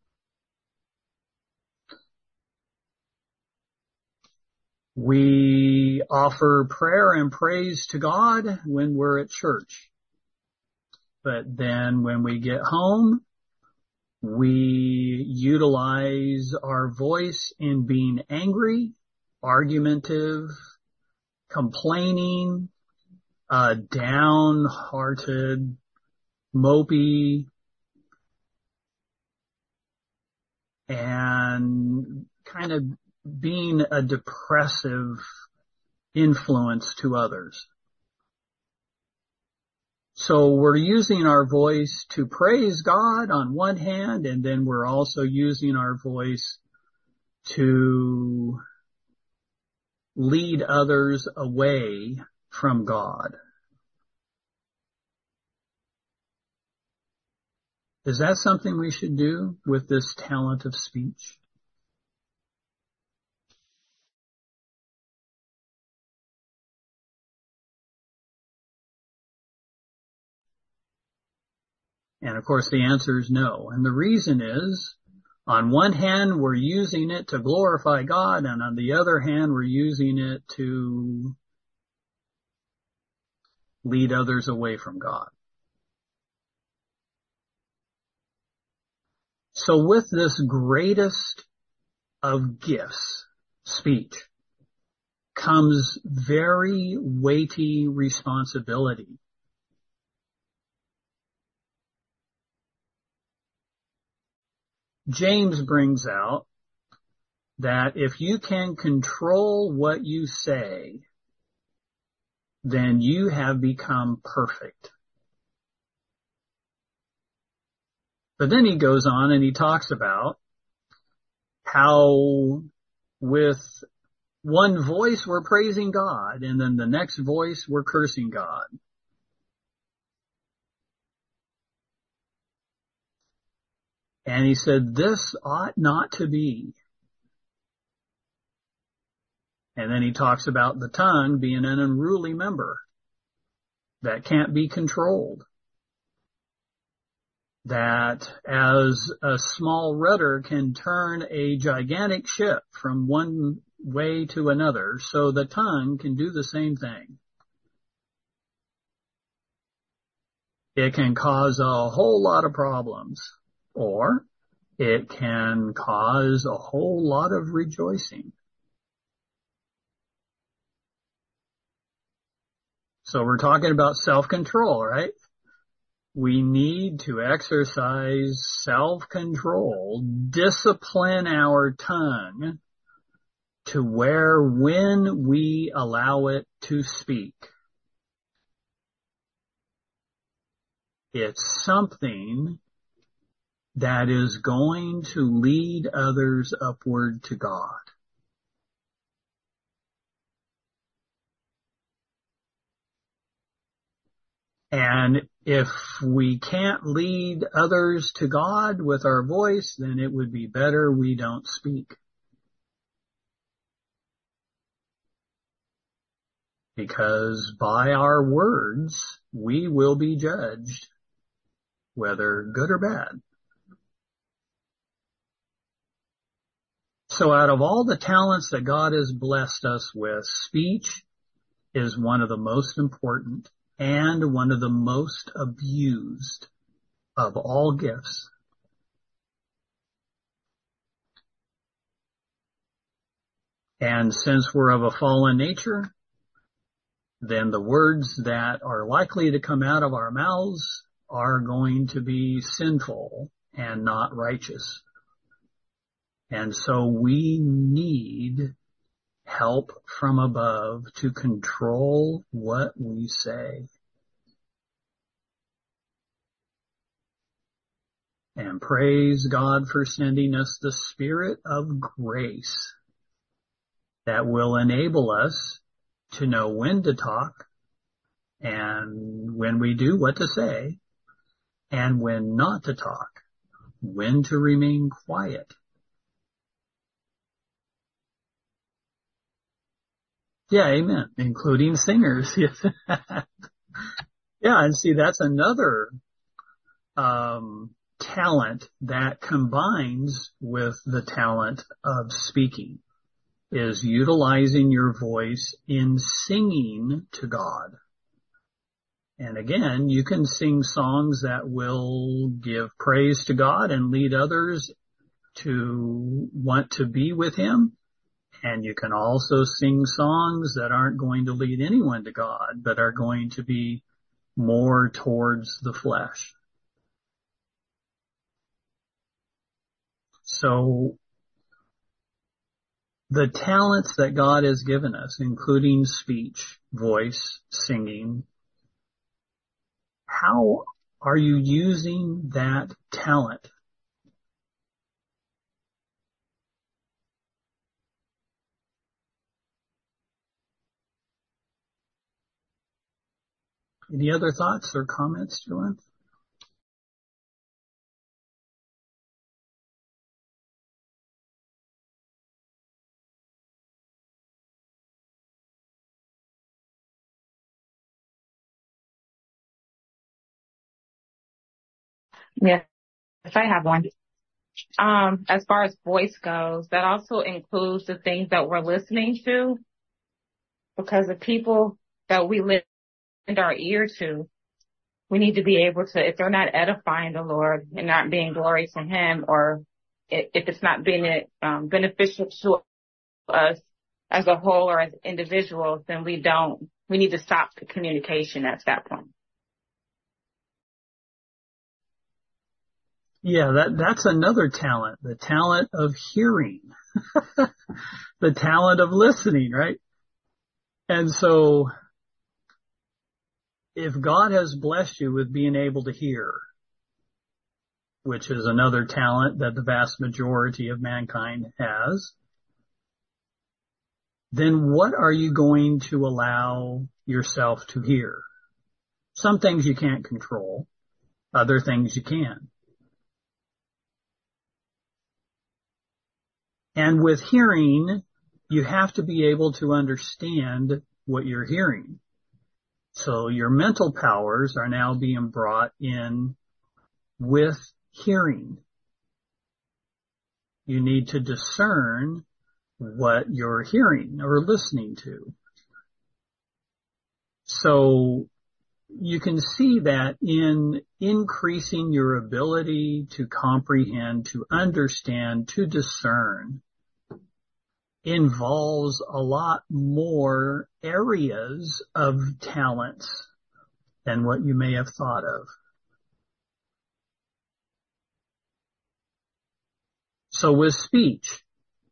We offer prayer and praise to God when we're at church. But then when we get home, we utilize our voice in being angry, argumentative, complaining, uh, downhearted, mopey, and kind of being a depressive influence to others. So we're using our voice to praise God on one hand, and then we're also using our voice to lead others away from God. Is that something we should do with this talent of speech? And of course the answer is no. And the reason is, on one hand we're using it to glorify God, and on the other hand we're using it to lead others away from God. So with this greatest of gifts, speech, comes very weighty responsibility. James brings out that if you can control what you say, then you have become perfect. But then he goes on and he talks about how with one voice we're praising God, and then the next voice we're cursing God. And he said, this ought not to be. And then he talks about the tongue being an unruly member that can't be controlled. That as a small rudder can turn a gigantic ship from one way to another, so the tongue can do the same thing. It can cause a whole lot of problems, or it can cause a whole lot of rejoicing. So we're talking about self-control, right? We need to exercise self-control, discipline our tongue to where when we allow it to speak, it's something that is going to lead others upward to God. And if we can't lead others to God with our voice, then it would be better we don't speak. because by our words we will be judged, whether good or bad. So out of all the talents that God has blessed us with, speech is one of the most important and one of the most abused of all gifts. And since we're of a fallen nature, then the words that are likely to come out of our mouths are going to be sinful and not righteous. And so we need help from above to control what we say. And praise God for sending us the Spirit of grace that will enable us to know when to talk and when we do what to say and when not to talk, when to remain quiet. Yeah, amen, including singers. Yeah, and see, that's another um, talent that combines with the talent of speaking, is utilizing your voice in singing to God. And again, you can sing songs that will give praise to God and lead others to want to be with Him. And you can also sing songs that aren't going to lead anyone to God, but are going to be more towards the flesh. So the talents that God has given us, including speech, voice, singing, how are you using that talent? Any other thoughts or comments, Joanne? Yes, I have one. Um, as far as voice goes, that also includes the things that we're listening to, because the people that we lend our ear to, we need to be able to, if they're not edifying the Lord and not being glory to Him, or if it's not being um, beneficial to us as a whole or as individuals, then we don't, we need to stop the communication at that point. Yeah, that, that's another talent, the talent of hearing, the talent of listening, right? And so if God has blessed you with being able to hear, which is another talent that the vast majority of mankind has, then what are you going to allow yourself to hear? Some things you can't control, other things you can. And with hearing, you have to be able to understand what you're hearing. So your mental powers are now being brought in with hearing. You need to discern what you're hearing or listening to. So you can see that in increasing your ability to comprehend, to understand, to discern involves a lot more areas of talents than what you may have thought of. So with speech,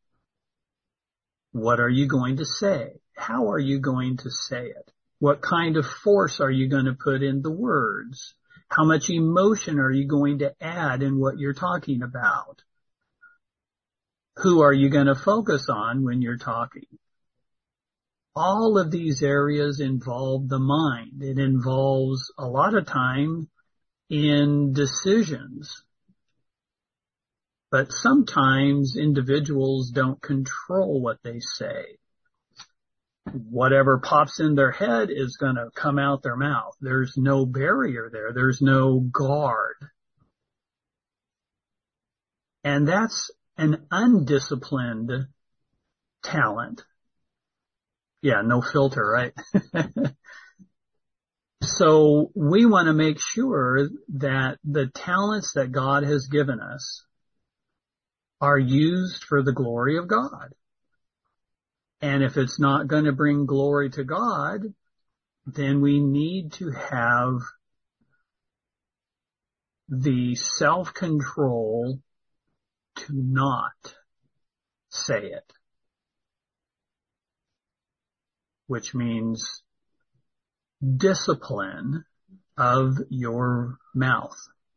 what are you going to say? How are you going to say it? What kind of force are you going to put in the words? How much emotion are you going to add in what you're talking about? Who are you going to focus on when you're talking? All of these areas involve the mind. It involves a lot of time in decisions. But sometimes individuals don't control what they say. whatever pops in their head is going to come out their mouth. There's no barrier there. There's no guard. And that's an undisciplined talent. Yeah, no filter, right? So we want to make sure that the talents that God has given us are used for the glory of God. And if it's not going to bring glory to God, then we need to have the self-control to not say it, which means discipline of your mouth.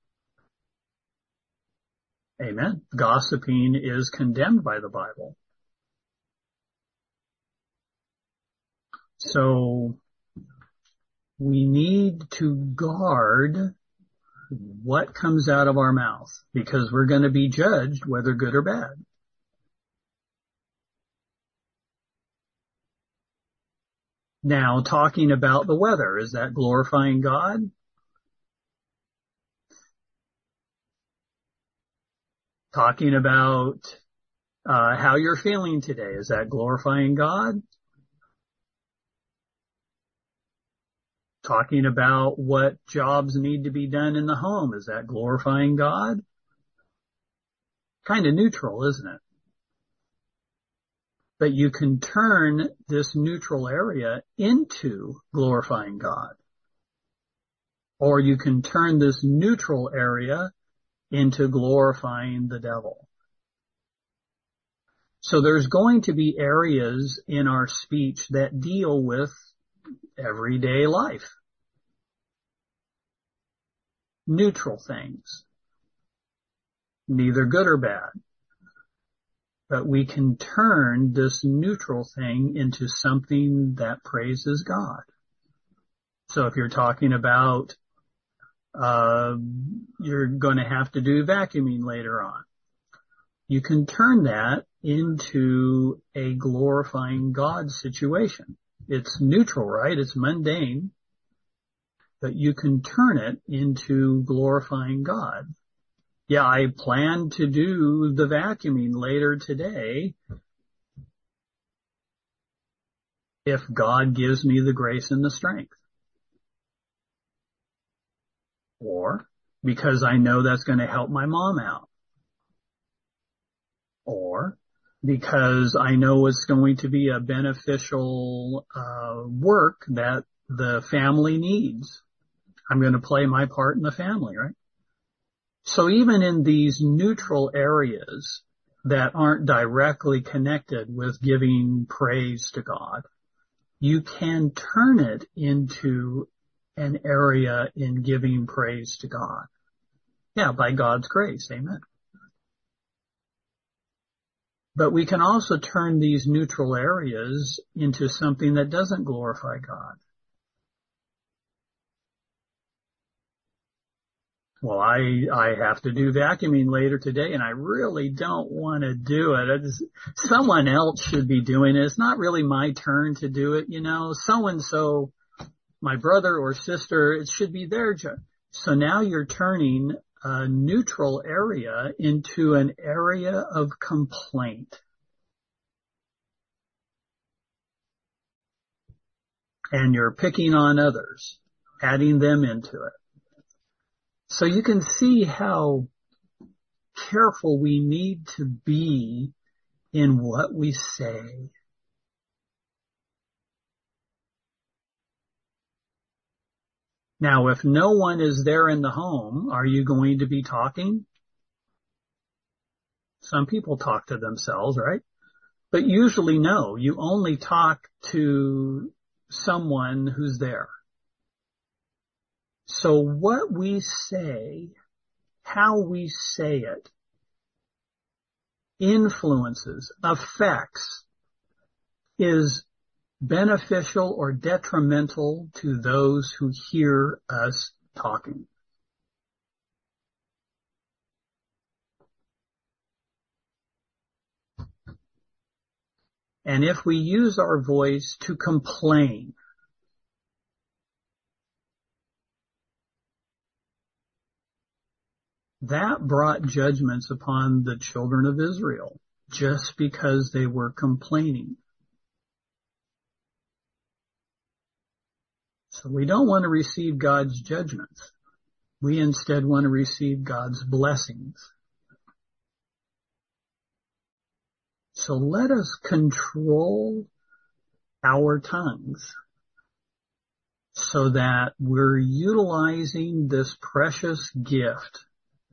Amen. Gossiping is condemned by the Bible. So we need to guard what comes out of our mouth, because we're going to be judged whether good or bad. Now, talking about the weather, is that glorifying God? Talking about uh, how you're feeling today, is that glorifying God? Talking about what jobs need to be done in the home, is that glorifying God? Kind of neutral, isn't it? But you can turn this neutral area into glorifying God. Or you can turn this neutral area into glorifying the devil. So there's going to be areas in our speech that deal with everyday life. Neutral things. Neither good or bad. But we can turn this neutral thing into something that praises God. So if you're talking about uh you're going to have to do vacuuming later on, you can turn that into a glorifying God situation. It's neutral, right? It's mundane. But you can turn it into glorifying God. Yeah, I plan to do the vacuuming later today if God gives me the grace and the strength. Or because I know that's going to help my mom out. Or because I know it's going to be a beneficial uh work that the family needs. I'm going to play my part in the family, right? So even in these neutral areas that aren't directly connected with giving praise to God, you can turn it into an area in giving praise to God. Yeah, by God's grace. Amen. But we can also turn these neutral areas into something that doesn't glorify God. Well, I, I have to do vacuuming later today and I really don't want to do it. It's, someone else should be doing it. It's not really my turn to do it, you know. So-and-so, my brother or sister, it should be their turn. So now you're turning a neutral area into an area of complaint. And you're picking on others, adding them into it. So you can see how careful we need to be in what we say. Now, if no one is there in the home, are you going to be talking? Some people talk to themselves, right? But usually no, you only talk to someone who's there. So what we say, how we say it, influences, affects, is beneficial or detrimental to those who hear us talking. And if we use our voice to complain, that brought judgments upon the children of Israel just because they were complaining. So we don't want to receive God's judgments. We instead want to receive God's blessings. So let us control our tongues so that we're utilizing this precious gift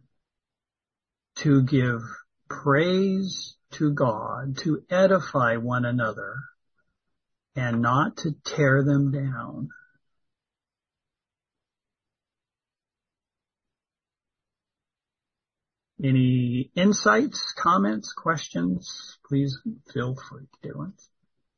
to give praise to God, to edify one another, and not to tear them down. Any insights, comments, questions? Please feel free, dear ones.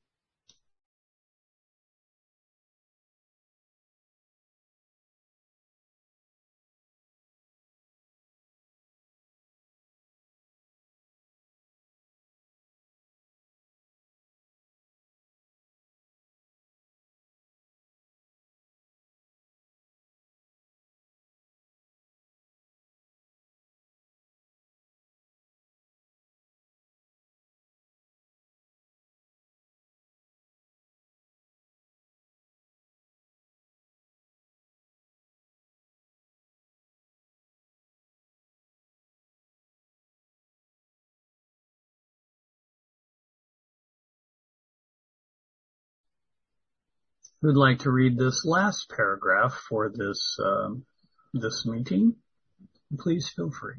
Who'd like to read this last paragraph for this um, this meeting? Please feel free.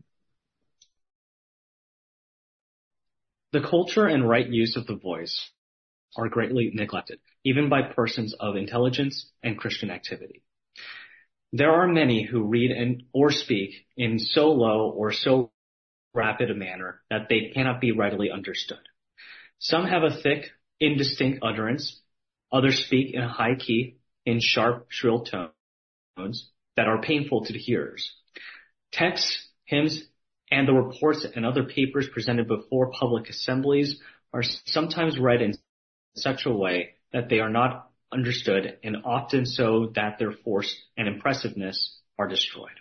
The culture and right use of the voice are greatly neglected, even by persons of intelligence and Christian activity. There are many who read and or speak in so low or so rapid a manner that they cannot be readily understood. Some have a thick, indistinct utterance. Others speak in a high key, in sharp, shrill tones that are painful to the hearers. Texts, hymns, and the reports and other papers presented before public assemblies are sometimes read in such a way that they are not understood, and often so that their force and impressiveness are destroyed.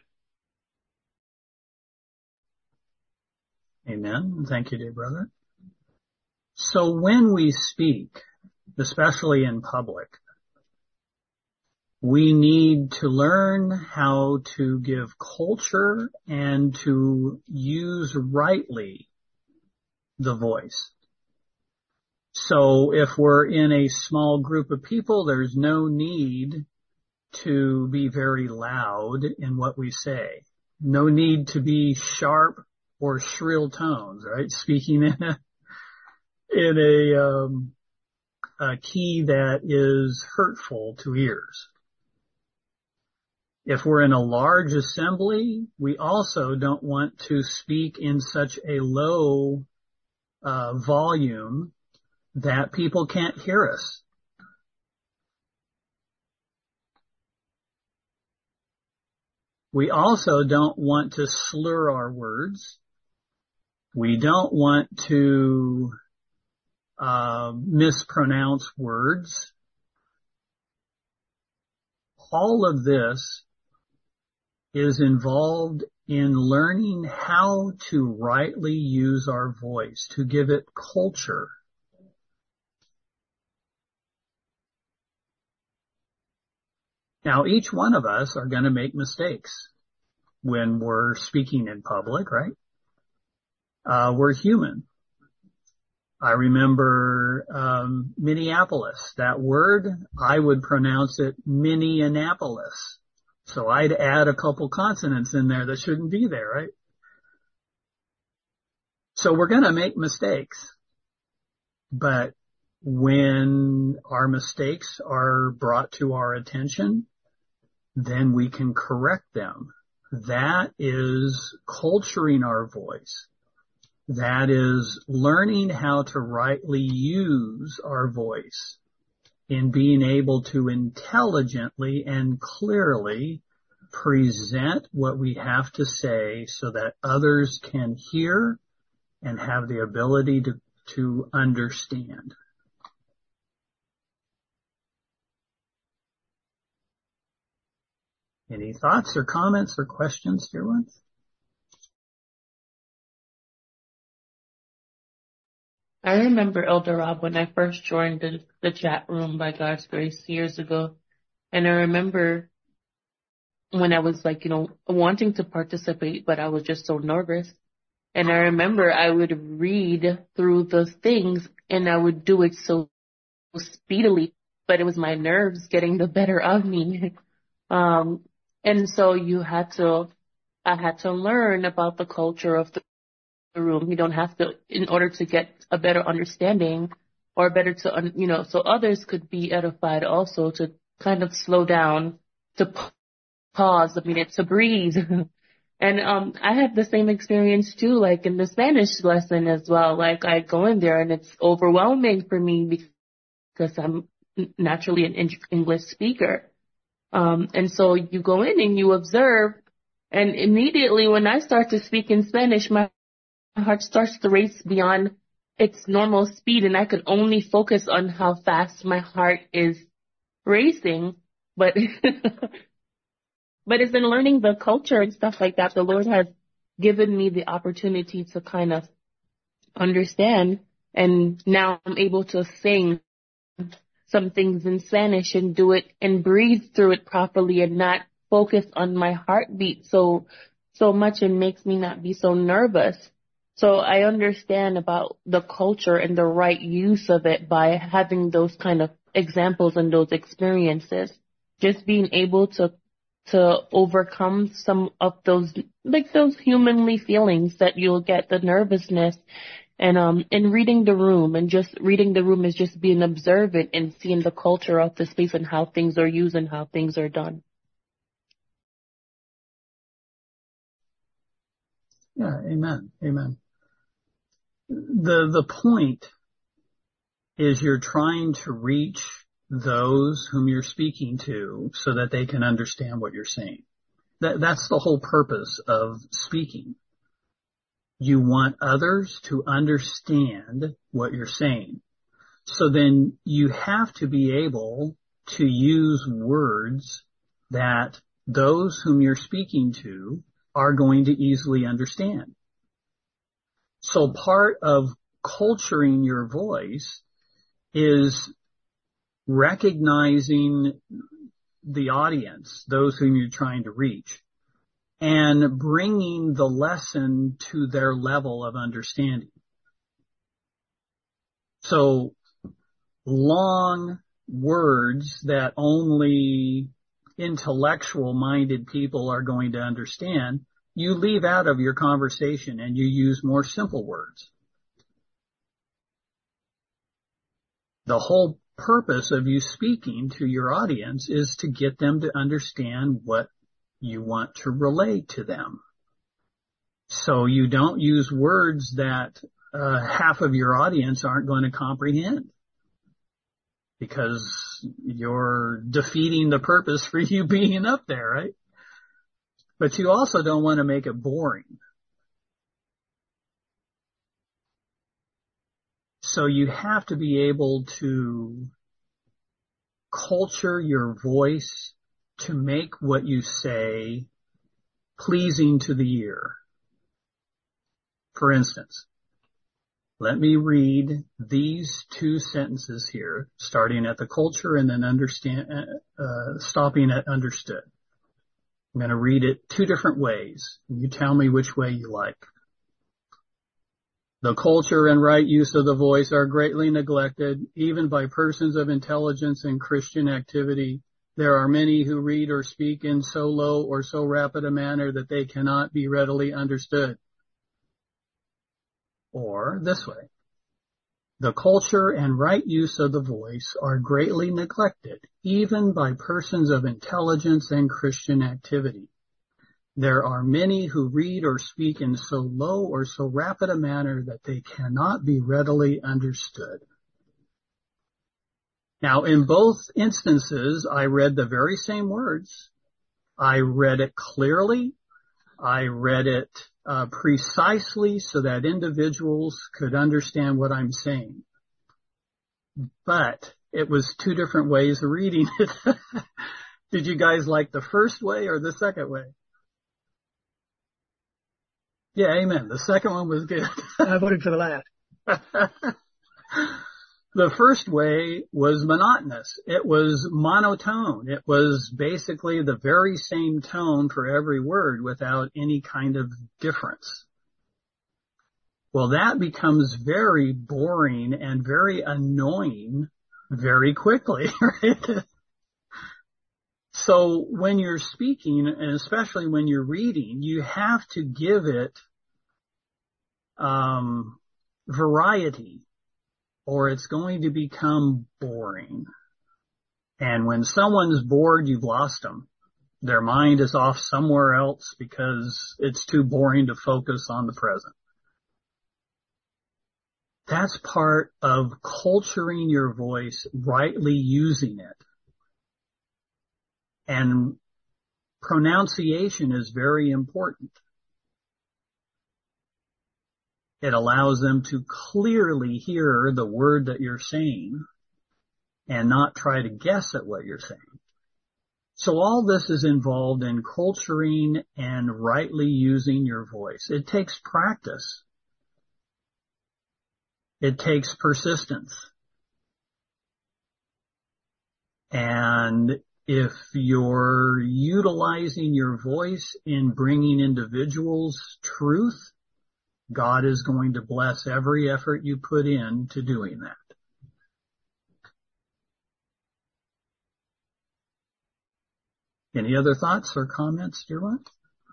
Amen. Thank you, dear brother. So when we speak, especially in public, we need to learn how to give culture and to use rightly the voice. So if we're in a small group of people, there's no need to be very loud in what we say. No need to be sharp or shrill tones, right? Speaking in a, in a, um, a key that is hurtful to ears. If we're in a large assembly, we also don't want to speak in such a low uh, volume that people can't hear us. We also don't want to slur our words. We don't want to uh, mispronounce words. All of this is involved in learning how to rightly use our voice, to give it culture. Now, each one of us are going to make mistakes when we're speaking in public, right? Uh, we're human. I remember um, Minneapolis. That word, I would pronounce it Minneapolis. So I'd add a couple consonants in there that shouldn't be there, right? So we're going to make mistakes. But when our mistakes are brought to our attention, then we can correct them. That is culturing our voice. That is learning how to rightly use our voice in being able to intelligently and clearly present what we have to say so that others can hear and have the ability to, to understand. Any thoughts or comments or questions, dear ones? I remember, Elder Rob, when I first joined the, the chat room by God's grace years ago. And I remember when I was like, you know, wanting to participate, but I was just so nervous. And I remember I would read through the things and I would do it so speedily, but it was my nerves getting the better of me. um, and so you had to, I had to learn about the culture of the room. You don't have to, in order to get a better understanding or better to, you know, so others could be edified also, to kind of slow down, to pause a minute, to breathe. And um I had the same experience too, like in the Spanish lesson as well. Like I go in there and it's overwhelming for me because I'm naturally an English speaker. Um and so you go in and you observe, and immediately when I start to speak in Spanish, my heart starts to race beyond its normal speed, and I could only focus on how fast my heart is racing. But But it's in learning the culture and stuff like that, the Lord has given me the opportunity to kind of understand. And now I'm able to sing some things in Spanish and do it and breathe through it properly and not focus on my heartbeat so, so much. It makes me not be so nervous. So I understand about the culture and the right use of it by having those kind of examples and those experiences. Just being able to to overcome some of those, like those humanly feelings that you'll get, the nervousness, and um, in reading the room, and just reading the room is just being observant and seeing the culture of the space and how things are used and how things are done. Yeah, amen, amen. The, the point is you're trying to reach those whom you're speaking to so that they can understand what you're saying. That, that's the whole purpose of speaking. You want others to understand what you're saying. So then you have to be able to use words that those whom you're speaking to are going to easily understand. So part of culturing your voice is recognizing the audience, those whom you're trying to reach, and bringing the lesson to their level of understanding. So long words that only intellectual-minded people are going to understand, you leave out of your conversation and you use more simple words. The whole purpose of you speaking to your audience is to get them to understand what you want to relay to them. So you don't use words that uh, half of your audience aren't going to comprehend, because you're defeating the purpose for you being up there, right? But you also don't want to make it boring. So you have to be able to culture your voice to make what you say pleasing to the ear. For instance, let me read these two sentences here, starting at the culture and then understand, uh, stopping at understood. I'm going to read it two different ways. You tell me which way you like. The culture and right use of the voice are greatly neglected, even by persons of intelligence and Christian activity. There are many who read or speak in so low or so rapid a manner that they cannot be readily understood. Or this way. The culture and right use of the voice are greatly neglected, even by persons of intelligence and Christian activity. There are many who read or speak in so low or so rapid a manner that they cannot be readily understood. Now, in both instances, I read the very same words. I read it clearly. I read it uh, precisely so that individuals could understand what I'm saying. But it was two different ways of reading it. Did you guys like the first way or the second way? Yeah, amen. The second one was good. I voted for the last. The first way was monotonous. It was monotone. It was basically the very same tone for every word without any kind of difference. Well, that becomes very boring and very annoying very quickly, right? So when you're speaking, and especially when you're reading, you have to give it um, variety, or it's going to become boring. And when someone's bored, you've lost them. Their mind is off somewhere else because it's too boring to focus on the present. That's part of culturing your voice, rightly using it. And pronunciation is very important. It allows them to clearly hear the word that you're saying and not try to guess at what you're saying. So all this is involved in culturing and rightly using your voice. It takes practice. It takes persistence. And if you're utilizing your voice in bringing individuals truth, God is going to bless every effort you put in to doing that. Any other thoughts or comments, dear one?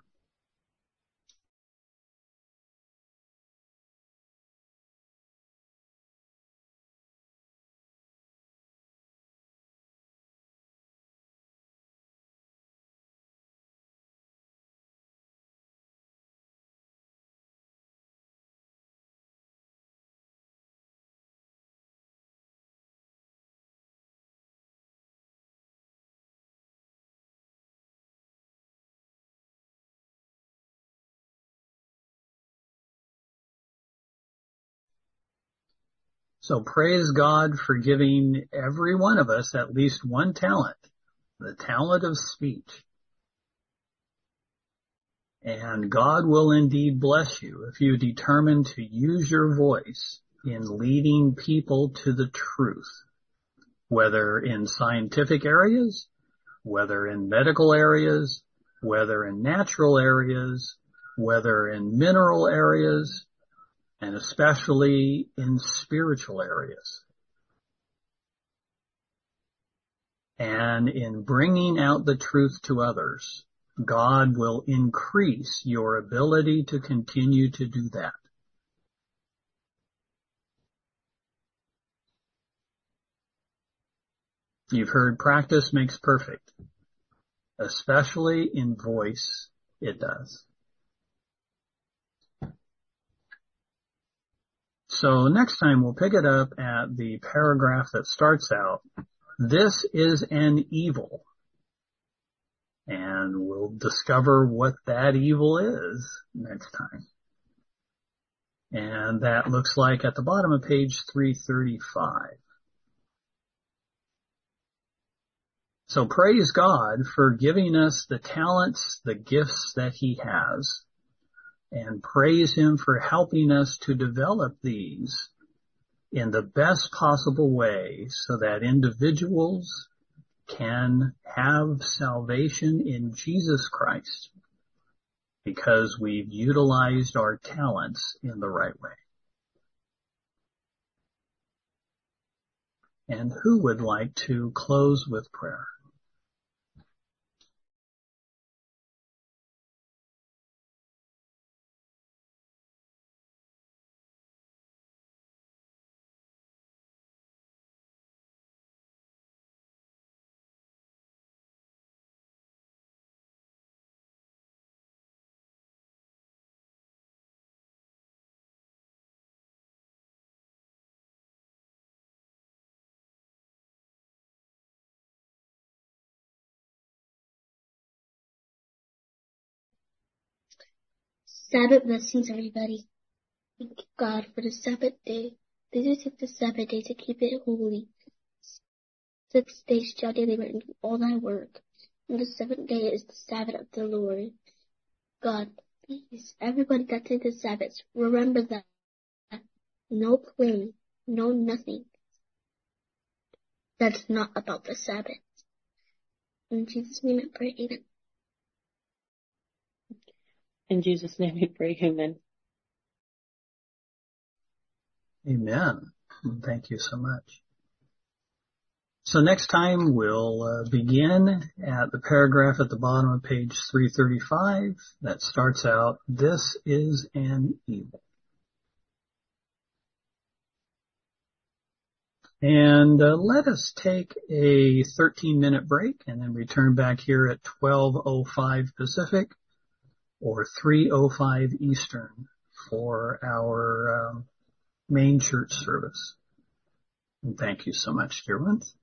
So praise God for giving every one of us at least one talent, the talent of speech. And God will indeed bless you if you determine to use your voice in leading people to the truth, whether in scientific areas, whether in medical areas, whether in natural areas, whether in mineral areas, and especially in spiritual areas. And in bringing out the truth to others, God will increase your ability to continue to do that. You've heard practice makes perfect, especially in voice, it does. So next time we'll pick it up at the paragraph that starts out, "This is an evil." And we'll discover what that evil is next time. And that looks like at the bottom of page three thirty-five. So praise God for giving us the talents, the gifts that He has. And praise Him for helping us to develop these in the best possible way so that individuals can have salvation in Jesus Christ because we've utilized our talents in the right way. And who would like to close with prayer? Sabbath blessings, everybody. Thank God for the Sabbath day. This is the Sabbath day to keep it holy. Six days shall they labor and do all thy work. And the seventh day is the Sabbath of the Lord God. Please, everybody that's in the Sabbath, remember that. No play, no nothing. That's not about the Sabbath. In Jesus' name I pray, amen. In Jesus' name we pray, amen. Amen. Thank you so much. So next time we'll uh, begin at the paragraph at the bottom of page three thirty-five that starts out, "This is an evil." And uh, let us take a thirteen minute break and then return back here at twelve oh five Pacific or three oh five Eastern for our um, main church service. And thank you so much, dear ones.